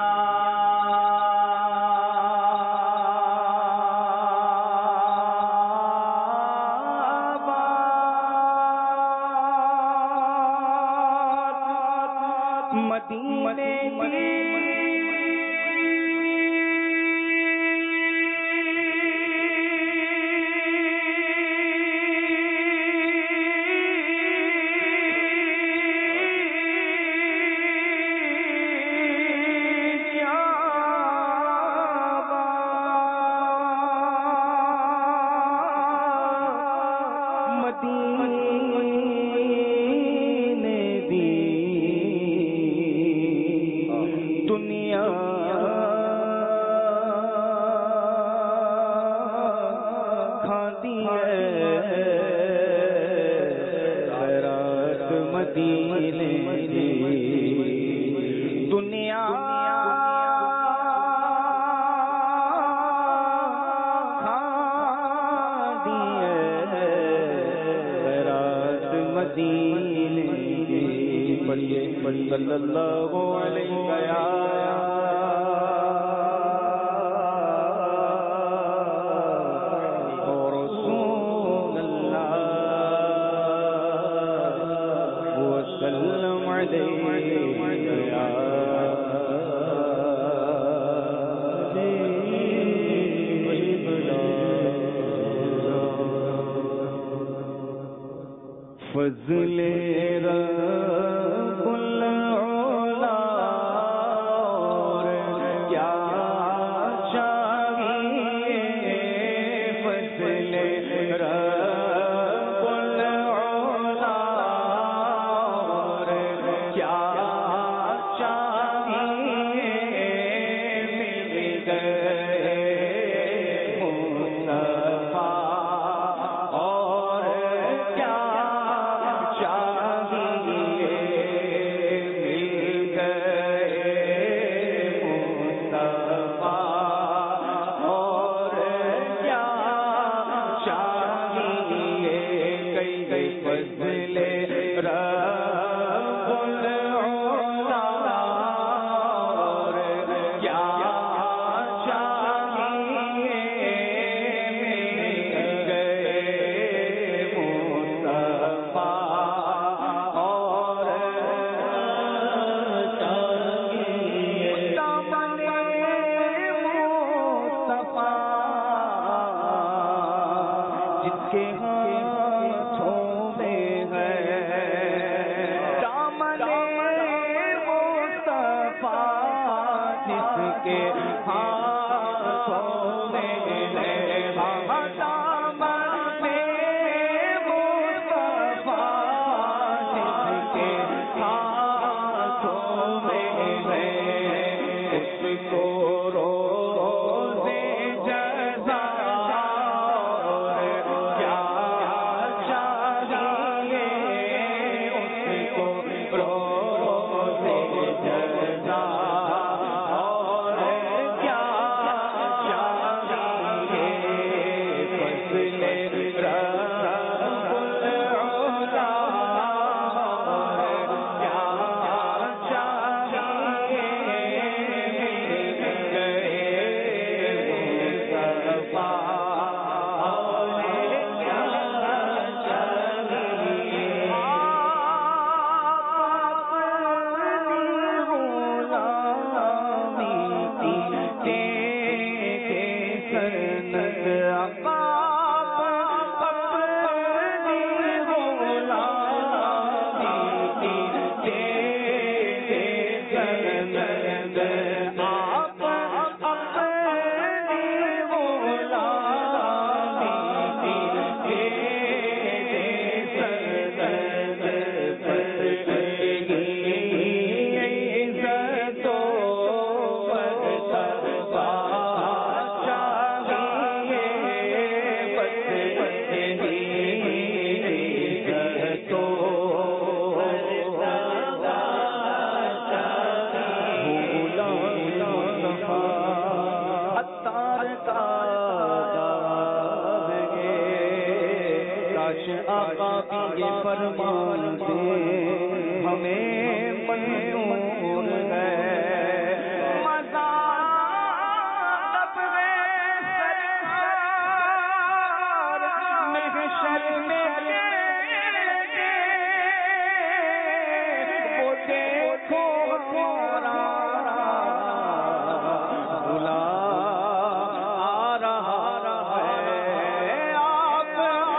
مدینے دنیا کھاتی ہے خیرات مدینے کی دنیا کھاتی ہے خیرات مدینے کی پڑھیے صلی اللہ علیہ وسلم فضل رب العلا اور کیا چاہیے فضل رب العلا اور کیا چاہیے مل گئے مصطفیٰ اور کیا جس کے ہاتھوں میں ہے دامن مصطفیٰ جس کے ہاتھوں میں ہے دامن مصطفیٰ جس کے ہاتھوں میں ہے اس کو روزے جزا کیا سند عقاب اپنی غلامی دے دے سند آپ اپنی غلامی دے دے سند فرمان دے ہمیں منظور ہے مذاق میں سرکار محشر میں وہ دیکھو ہمارا بلا آ رہا ہے آپ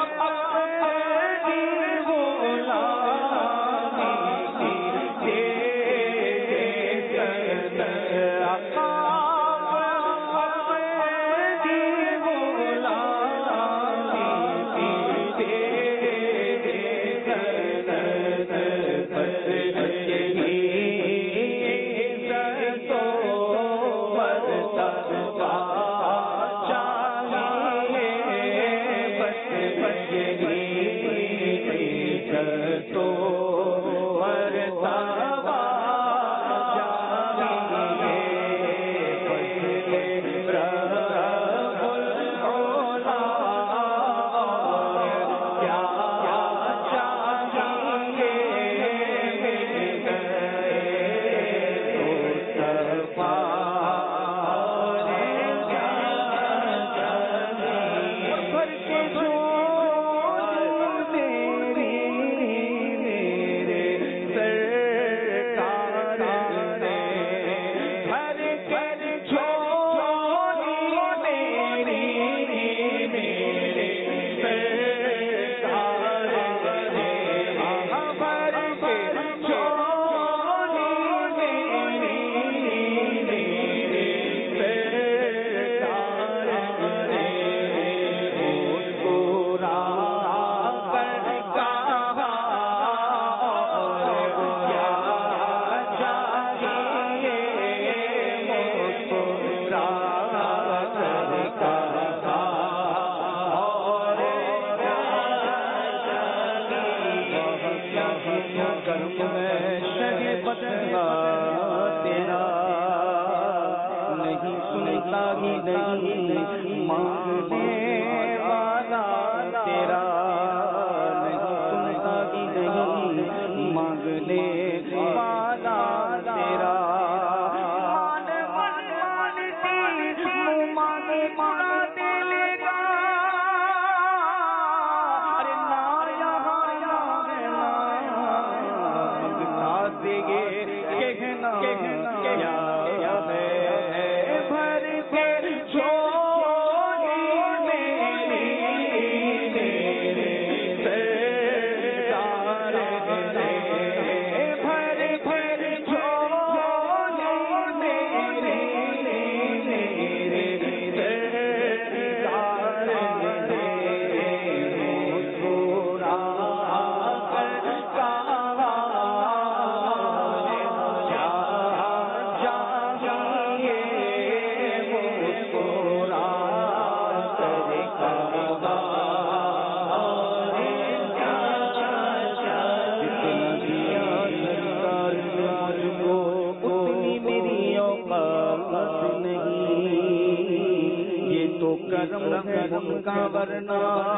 کرم ہے ان کا ورنہ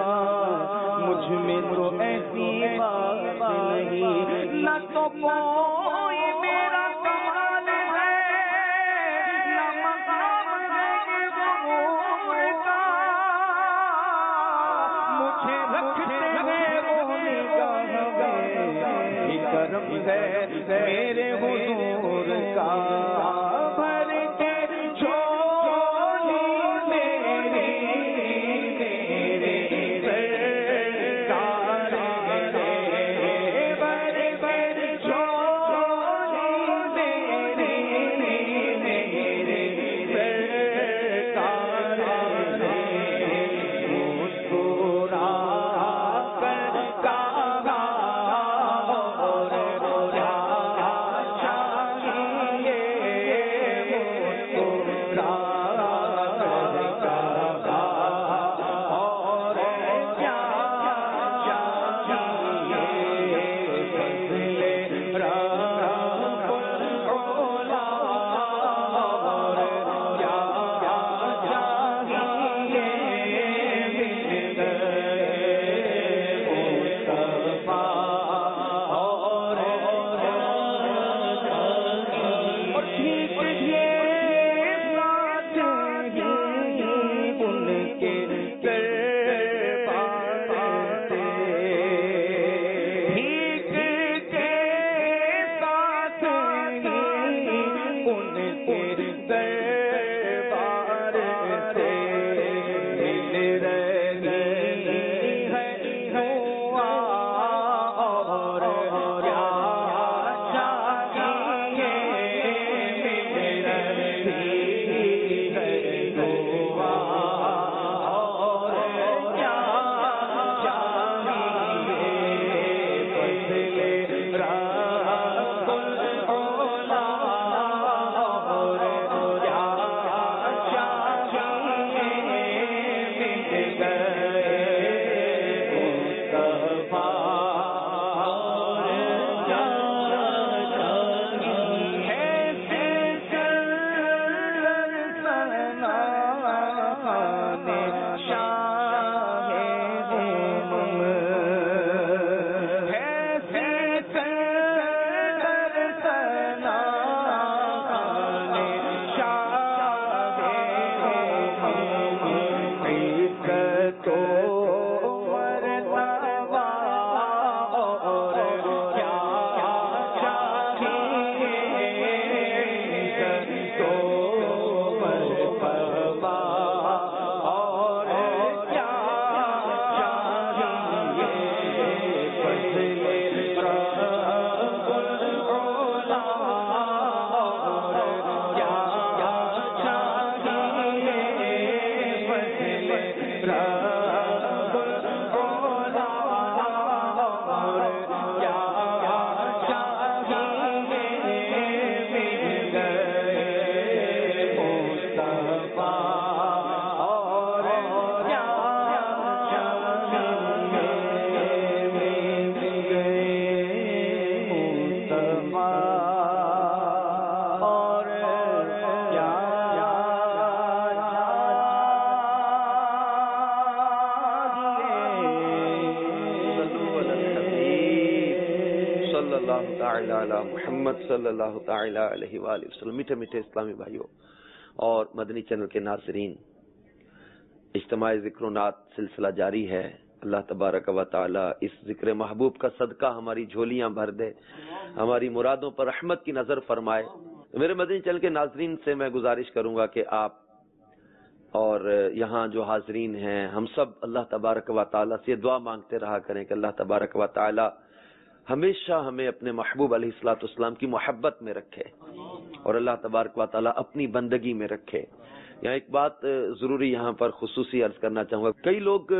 مجھ میں تو ایسی بات نہیں، نہ تو کوئی میرا کمال ہے نہ مقام ہے غرور کا، مجھے رکھتے ہیں وہ نگاہ میں، کرم ہے میرے حضور کا، بھر کے جھولی میرے محمد صلی اللہ تعالی علیہ وآلہ وسلم۔ میٹھے میٹھے اسلامی بھائیوں اور مدنی چینل کے ناظرین، اجتماع ذکر و نعت سلسلہ جاری ہے۔ اللہ تبارک و تعالی اس ذکر محبوب کا صدقہ ہماری جھولیاں بھر دے، ہماری مرادوں پر رحمت کی نظر فرمائے۔ میرے مدنی چینل کے ناظرین سے میں گزارش کروں گا کہ آپ اور یہاں جو حاضرین ہیں ہم سب اللہ تبارک و تعالی سے دعا مانگتے رہا کریں کہ اللہ تبارک و تعالی ہمیشہ ہمیں اپنے محبوب علیہ الصلوۃ والسلام کی محبت میں رکھے اور اللہ تبارک و تعالی اپنی بندگی میں رکھے۔ یہاں ایک بات ضروری یہاں پر خصوصی عرض کرنا چاہوں گا، کئی لوگ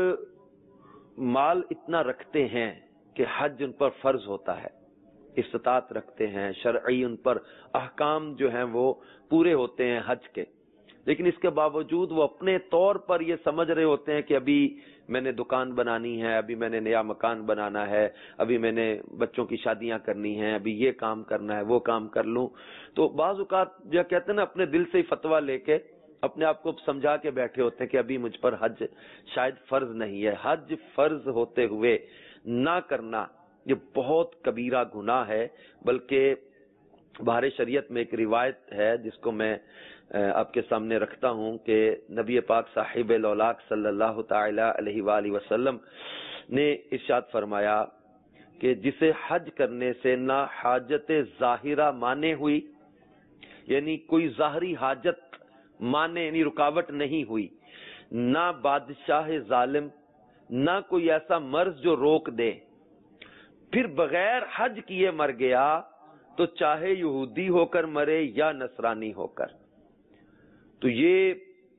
مال اتنا رکھتے ہیں کہ حج ان پر فرض ہوتا ہے، استطاعت رکھتے ہیں، شرعی ان پر احکام جو ہیں وہ پورے ہوتے ہیں حج کے، لیکن اس کے باوجود وہ اپنے طور پر یہ سمجھ رہے ہوتے ہیں کہ ابھی میں نے دکان بنانی ہے، ابھی میں نے نیا مکان بنانا ہے، ابھی میں نے بچوں کی شادیاں کرنی ہیں، ابھی یہ کام کرنا ہے، وہ کام کر لوں۔ تو بعض اوقات جو کہتے ہیں نا اپنے دل سے ہی فتویٰ لے کے اپنے آپ کو سمجھا کے بیٹھے ہوتے ہیں کہ ابھی مجھ پر حج شاید فرض نہیں ہے۔ حج فرض ہوتے ہوئے نہ کرنا یہ بہت کبیرہ گناہ ہے، بلکہ بہار شریعت میں ایک روایت ہے جس کو میں آپ کے سامنے رکھتا ہوں کہ نبی پاک صاحب الاولاق صلی اللہ تعالی علیہ وآلہ وسلم نے ارشاد فرمایا کہ جسے حج کرنے سے نہ حاجت ظاہرہ مانے ہوئی، یعنی کوئی ظاہری حاجت مانے یعنی رکاوٹ نہیں ہوئی، نہ بادشاہ ظالم، نہ کوئی ایسا مرض جو روک دے، پھر بغیر حج کیے مر گیا تو چاہے یہودی ہو کر مرے یا نصرانی ہو کر۔ تو یہ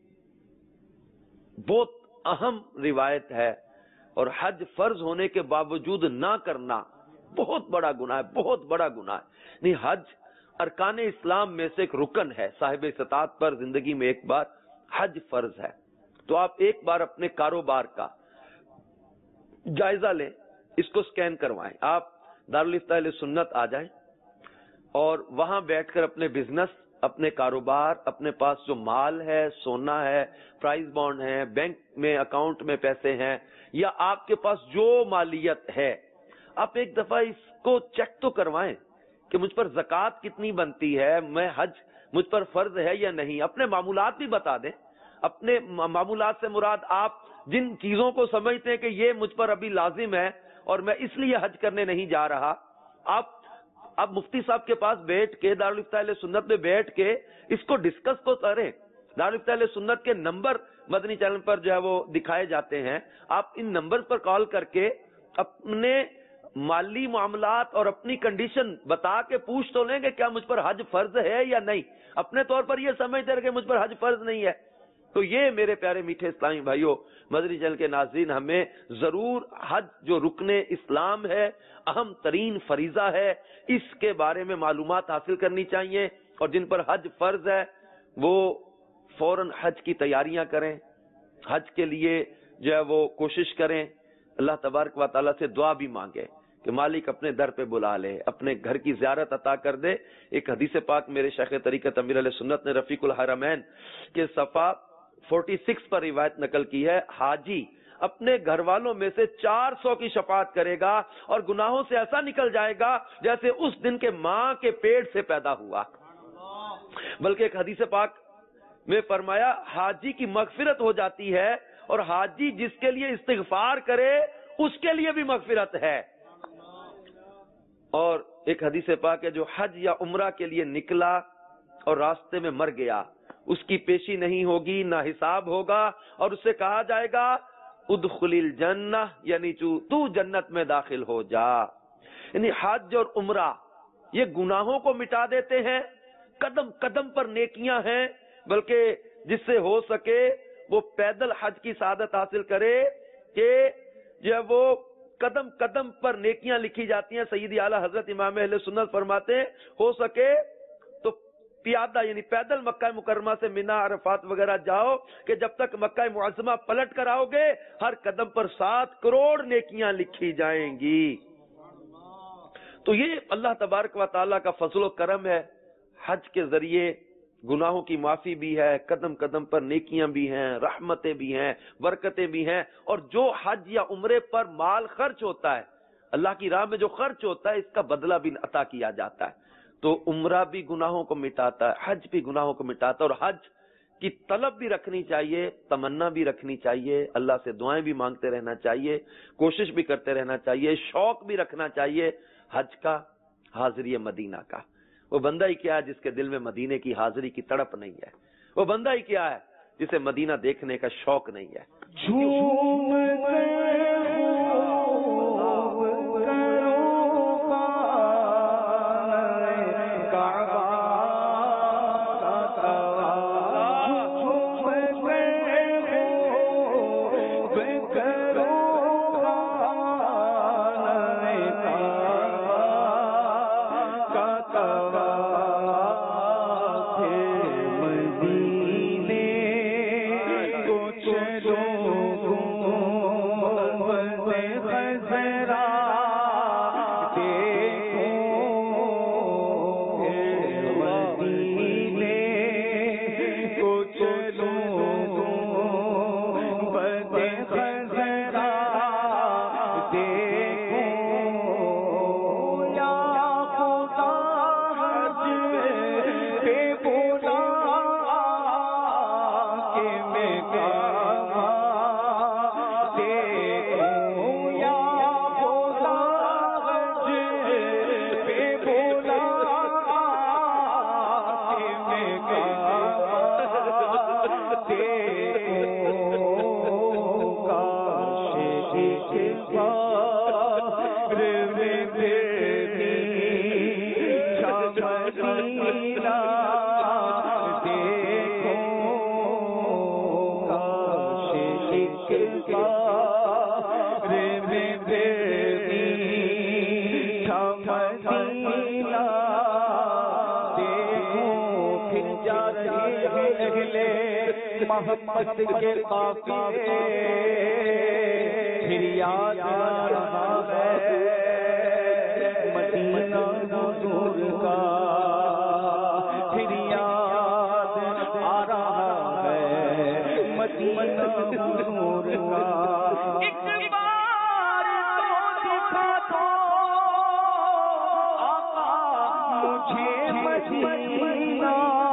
بہت اہم روایت ہے، اور حج فرض ہونے کے باوجود نہ کرنا بہت بڑا گناہ ہے، بہت بڑا گناہ ہے۔ نہیں، حج ارکان اسلام میں سے ایک رکن ہے، صاحب استطاعت پر زندگی میں ایک بار حج فرض ہے۔ تو آپ ایک بار اپنے کاروبار کا جائزہ لیں، اس کو سکین کروائیں، آپ دارالفتہ اہل سنت آ جائیں اور وہاں بیٹھ کر اپنے بزنس، اپنے کاروبار، اپنے پاس جو مال ہے، سونا ہے، پرائز بانڈ ہے، بینک میں اکاؤنٹ میں پیسے ہیں، یا آپ کے پاس جو مالیت ہے، آپ ایک دفعہ اس کو چیک تو کروائیں کہ مجھ پر زکوٰۃ کتنی بنتی ہے، میں حج مجھ پر فرض ہے یا نہیں۔ اپنے معمولات بھی بتا دیں، اپنے معمولات سے مراد آپ جن چیزوں کو سمجھتے ہیں کہ یہ مجھ پر ابھی لازم ہے اور میں اس لیے حج کرنے نہیں جا رہا، آپ اب مفتی صاحب کے پاس بیٹھ کے، دارالفتہ اہل سنت میں بیٹھ کے اس کو ڈسکس تو کریں۔ دارالفتہ اہل سنت کے نمبر مدنی چینل پر جو ہے وہ دکھائے جاتے ہیں، آپ ان نمبر پر کال کر کے اپنے مالی معاملات اور اپنی کنڈیشن بتا کے پوچھ تو لیں کہ کیا مجھ پر حج فرض ہے یا نہیں۔ اپنے طور پر یہ سمجھتے رہے کہ مجھ پر حج فرض نہیں ہے۔ تو یہ میرے پیارے میٹھے اسلامی بھائیوں، مدنی چینل کے ناظرین، ہمیں ضرور حج جو رکن اسلام ہے، اہم ترین فریضہ ہے، اس کے بارے میں معلومات حاصل کرنی چاہیے، اور جن پر حج فرض ہے وہ فوراً حج کی تیاریاں کریں، حج کے لیے جو ہے وہ کوشش کریں، اللہ تبارک و تعالیٰ سے دعا بھی مانگے کہ مالک اپنے در پہ بلا لے، اپنے گھر کی زیارت عطا کر دے۔ ایک حدیث پاک میرے شیخ طریقت امیر علیہ سنت نے رفیق الحرمین کے صفحہ چھیالیس پر روایت نقل کی ہے، حاجی اپنے گھر والوں میں سے چار سو کی شفاعت کرے گا اور گناہوں سے ایسا نکل جائے گا جیسے اس دن کے ماں کے پیٹ سے پیدا ہوا۔ بلکہ ایک حدیث پاک میں فرمایا حاجی کی مغفرت ہو جاتی ہے، اور حاجی جس کے لیے استغفار کرے اس کے لیے بھی مغفرت ہے۔ اور ایک حدیث پاک ہے، جو حج یا عمرہ کے لیے نکلا اور راستے میں مر گیا، اس کی پیشی نہیں ہوگی، نہ حساب ہوگا، اور اس سے کہا جائے گا ادخل الجنہ، یعنی تو جنت میں داخل ہو جا۔ یعنی حج اور عمرہ یہ گناہوں کو مٹا دیتے ہیں، قدم قدم پر نیکیاں ہیں، بلکہ جس سے ہو سکے وہ پیدل حج کی سعادت حاصل کرے کہ جب وہ قدم قدم پر نیکیاں لکھی جاتی ہیں. سیدی اعلیٰ حضرت امام اہل سنت فرماتے ہیں ہو سکے تو پیادہ یعنی پیدل مکہ مکرمہ سے مینا عرفات وغیرہ جاؤ کہ جب تک مکہ معظمہ پلٹ کر آؤ گے ہر قدم پر سات کروڑ نیکیاں لکھی جائیں گی. تو یہ اللہ تبارک و تعالیٰ کا فضل و کرم ہے. حج کے ذریعے گناہوں کی معافی بھی ہے, قدم قدم پر نیکیاں بھی ہیں, رحمتیں بھی ہیں, برکتیں بھی ہیں. اور جو حج یا عمرے پر مال خرچ ہوتا ہے, اللہ کی راہ میں جو خرچ ہوتا ہے, اس کا بدلہ بھی عطا کیا جاتا ہے. تو عمرہ بھی گناہوں کو مٹاتا ہے, حج بھی گناہوں کو مٹاتا ہے. اور حج کی طلب بھی رکھنی چاہیے, تمنا بھی رکھنی چاہیے, اللہ سے دعائیں بھی مانگتے رہنا چاہیے, کوشش بھی کرتے رہنا چاہیے, شوق بھی رکھنا چاہیے حج کا, حاضری مدینہ کا. وہ بندہ ہی کیا ہے جس کے دل میں مدینے کی حاضری کی تڑپ نہیں ہے؟ وہ بندہ ہی کیا ہے جسے مدینہ دیکھنے کا شوق نہیں ہے؟ محمد کے قافلے پھر یاد آ رہا ہے مدینہ حضور کا, پھر یاد آ رہا ہے مدینہ حضور کا. ایک بار تو دکھا دو آقا مجھے مدینہ,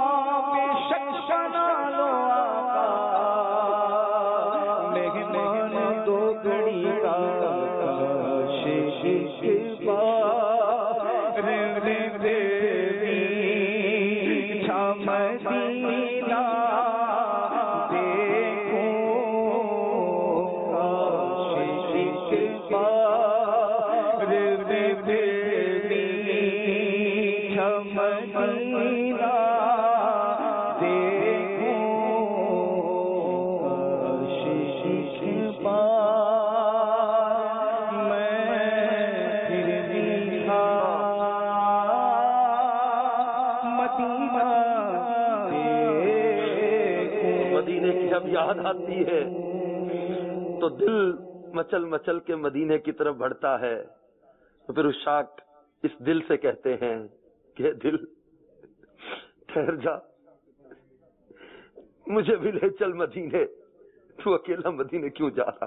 یاد آتی ہے تو دل مچل مچل کے مدینے کی طرف بڑھتا ہے. تو پھر عشاق اس دل سے کہتے ہیں کہ دل ٹھہر جا, مجھے بھی لے چل مدینے, تو اکیلا مدینے کیوں جا رہا؟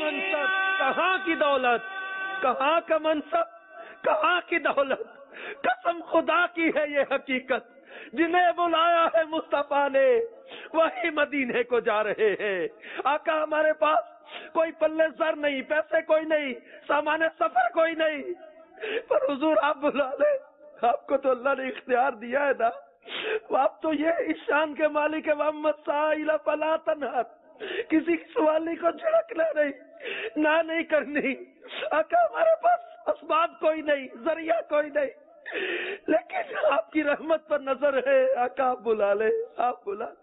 منصب، کہاں کی دولت، کہاں کا منصب، کہاں کی دولت، قسم خدا کی ہے یہ حقیقت، جنہیں بلایا ہے مصطفیٰ نے وہی مدینے کو جا رہے ہیں۔ آقا ہمارے پاس کوئی پلے زر نہیں، پیسے کوئی نہیں، سامان سفر کوئی نہیں، پر حضور آپ بلا لیں، آپ کو تو اللہ نے اختیار دیا ہے نا، آپ تو یہ اس شان کے مالک محمد سائل فلا تنہر، کسی کی سوالی کو جھڑکنا نہیں، نہ نہیں کرنی۔ آقا ہمارے پاس اسباب کوئی نہیں، ذریعہ کوئی نہیں، لیکن آپ کی رحمت پر نظر ہے۔ آقا آپ بلا لیں، آپ بلا لیں۔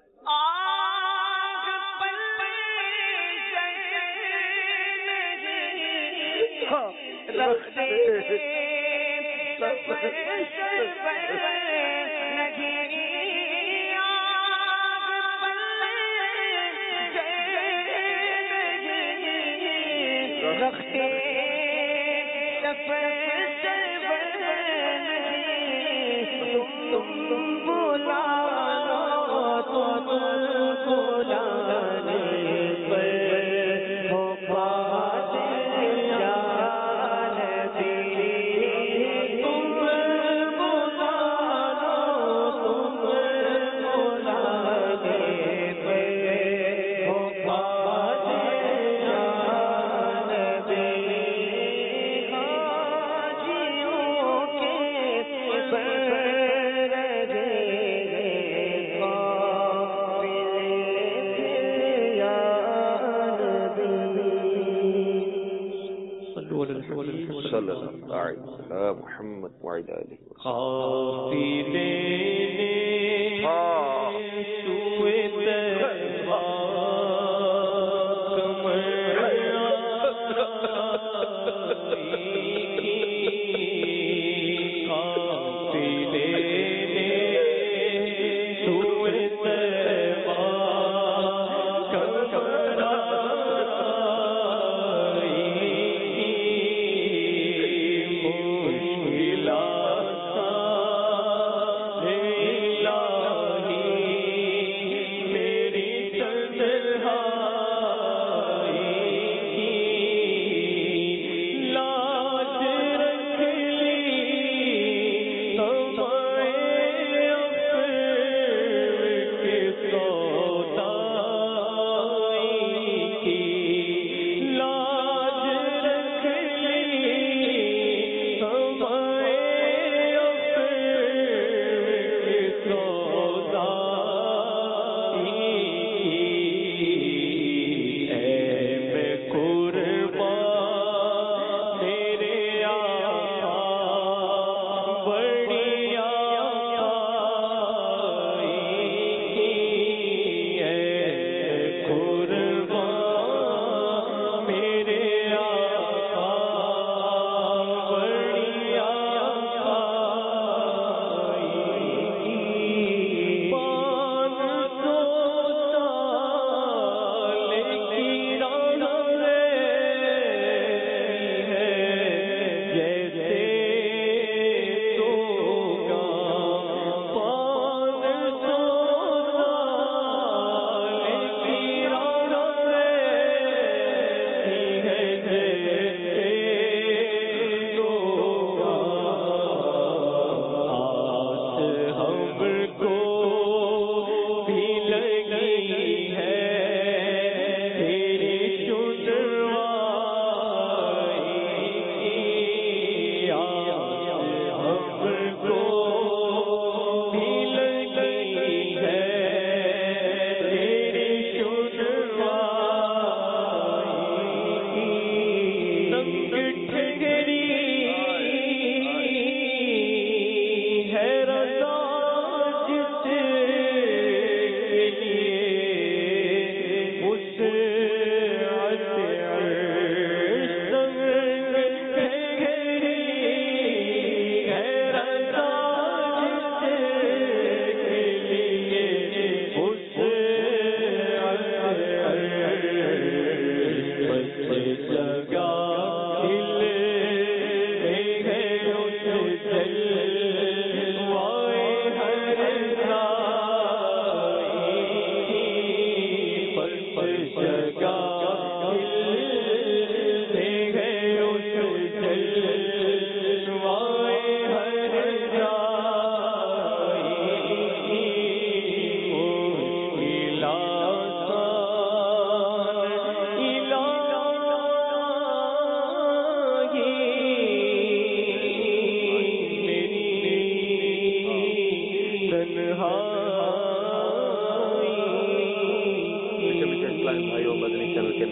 ہاں محمد وعلى آله قافلے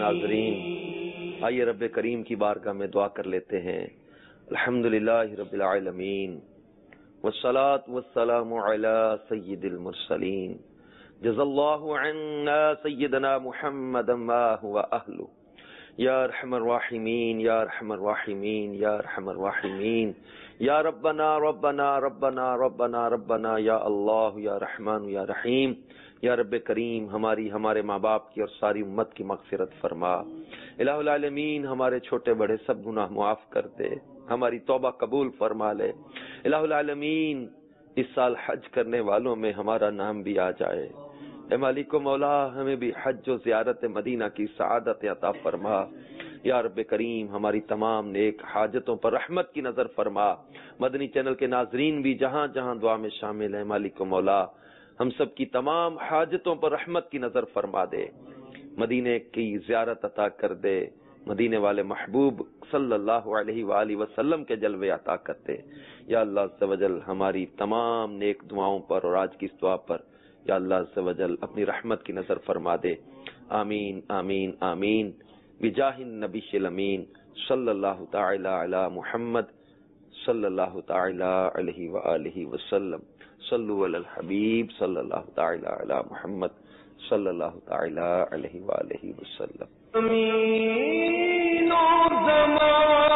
ناظرین، آئیے رب کریم کی بارگاہ میں دعا کر لیتے ہیں۔ الحمدللہ رب العالمین والصلاة والسلام علی سید المرسلین، جزا اللہ عنا سیدنا محمد ما هو اہلہ، یا ارحم الراحمین یا ارحم الراحمین یا ارحم الراحمین، یا ربنا ربنا ربنا ربنا ربنا، یا اللہ یا رحمان یا رحیم۔ یا رب کریم ہماری، ہمارے ماں باپ کی اور ساری امت کی مغفرت فرما۔ الہ العالمین ہمارے چھوٹے بڑے سب گناہ معاف کر دے، ہماری توبہ قبول فرما لے۔ الہ العالمین اس سال حج کرنے والوں میں ہمارا نام بھی آ جائے۔ اے مالک و مولا ہمیں بھی حج و زیارت مدینہ کی سعادت عطا فرما۔ یا رب کریم ہماری تمام نیک حاجتوں پر رحمت کی نظر فرما۔ مدنی چینل کے ناظرین بھی جہاں جہاں دعا میں شامل ہیں، مالک و مولا ہم سب کی تمام حاجتوں پر رحمت کی نظر فرما دے، مدینے کی زیارت عطا کر دے، مدینے والے محبوب صلی اللہ علیہ وآلہ وسلم کے جلوے عطا کر دے۔ یا اللہ عز و جل ہماری تمام نیک دعاؤں پر اور آج کی اس دعا پر یا اللہ عز و جل اپنی رحمت کی نظر فرما دے۔ آمین آمین آمین بجاہ النبی الامین صلی اللہ تعالی علی محمد صلی اللہ تعالی علیہ وآلہ وسلم۔ صلو علی الحبیب صلی اللہ تعالی علی محمد صلی اللہ تعالی علیہ وآلہ وسلم۔ زمین و زمان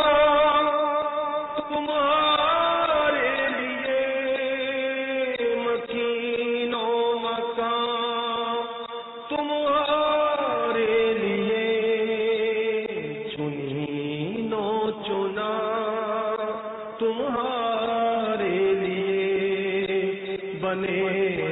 تمہارے لیے، مکین و مکان تمہارے لیے، چنین و چنا تمہارے لیے، بنے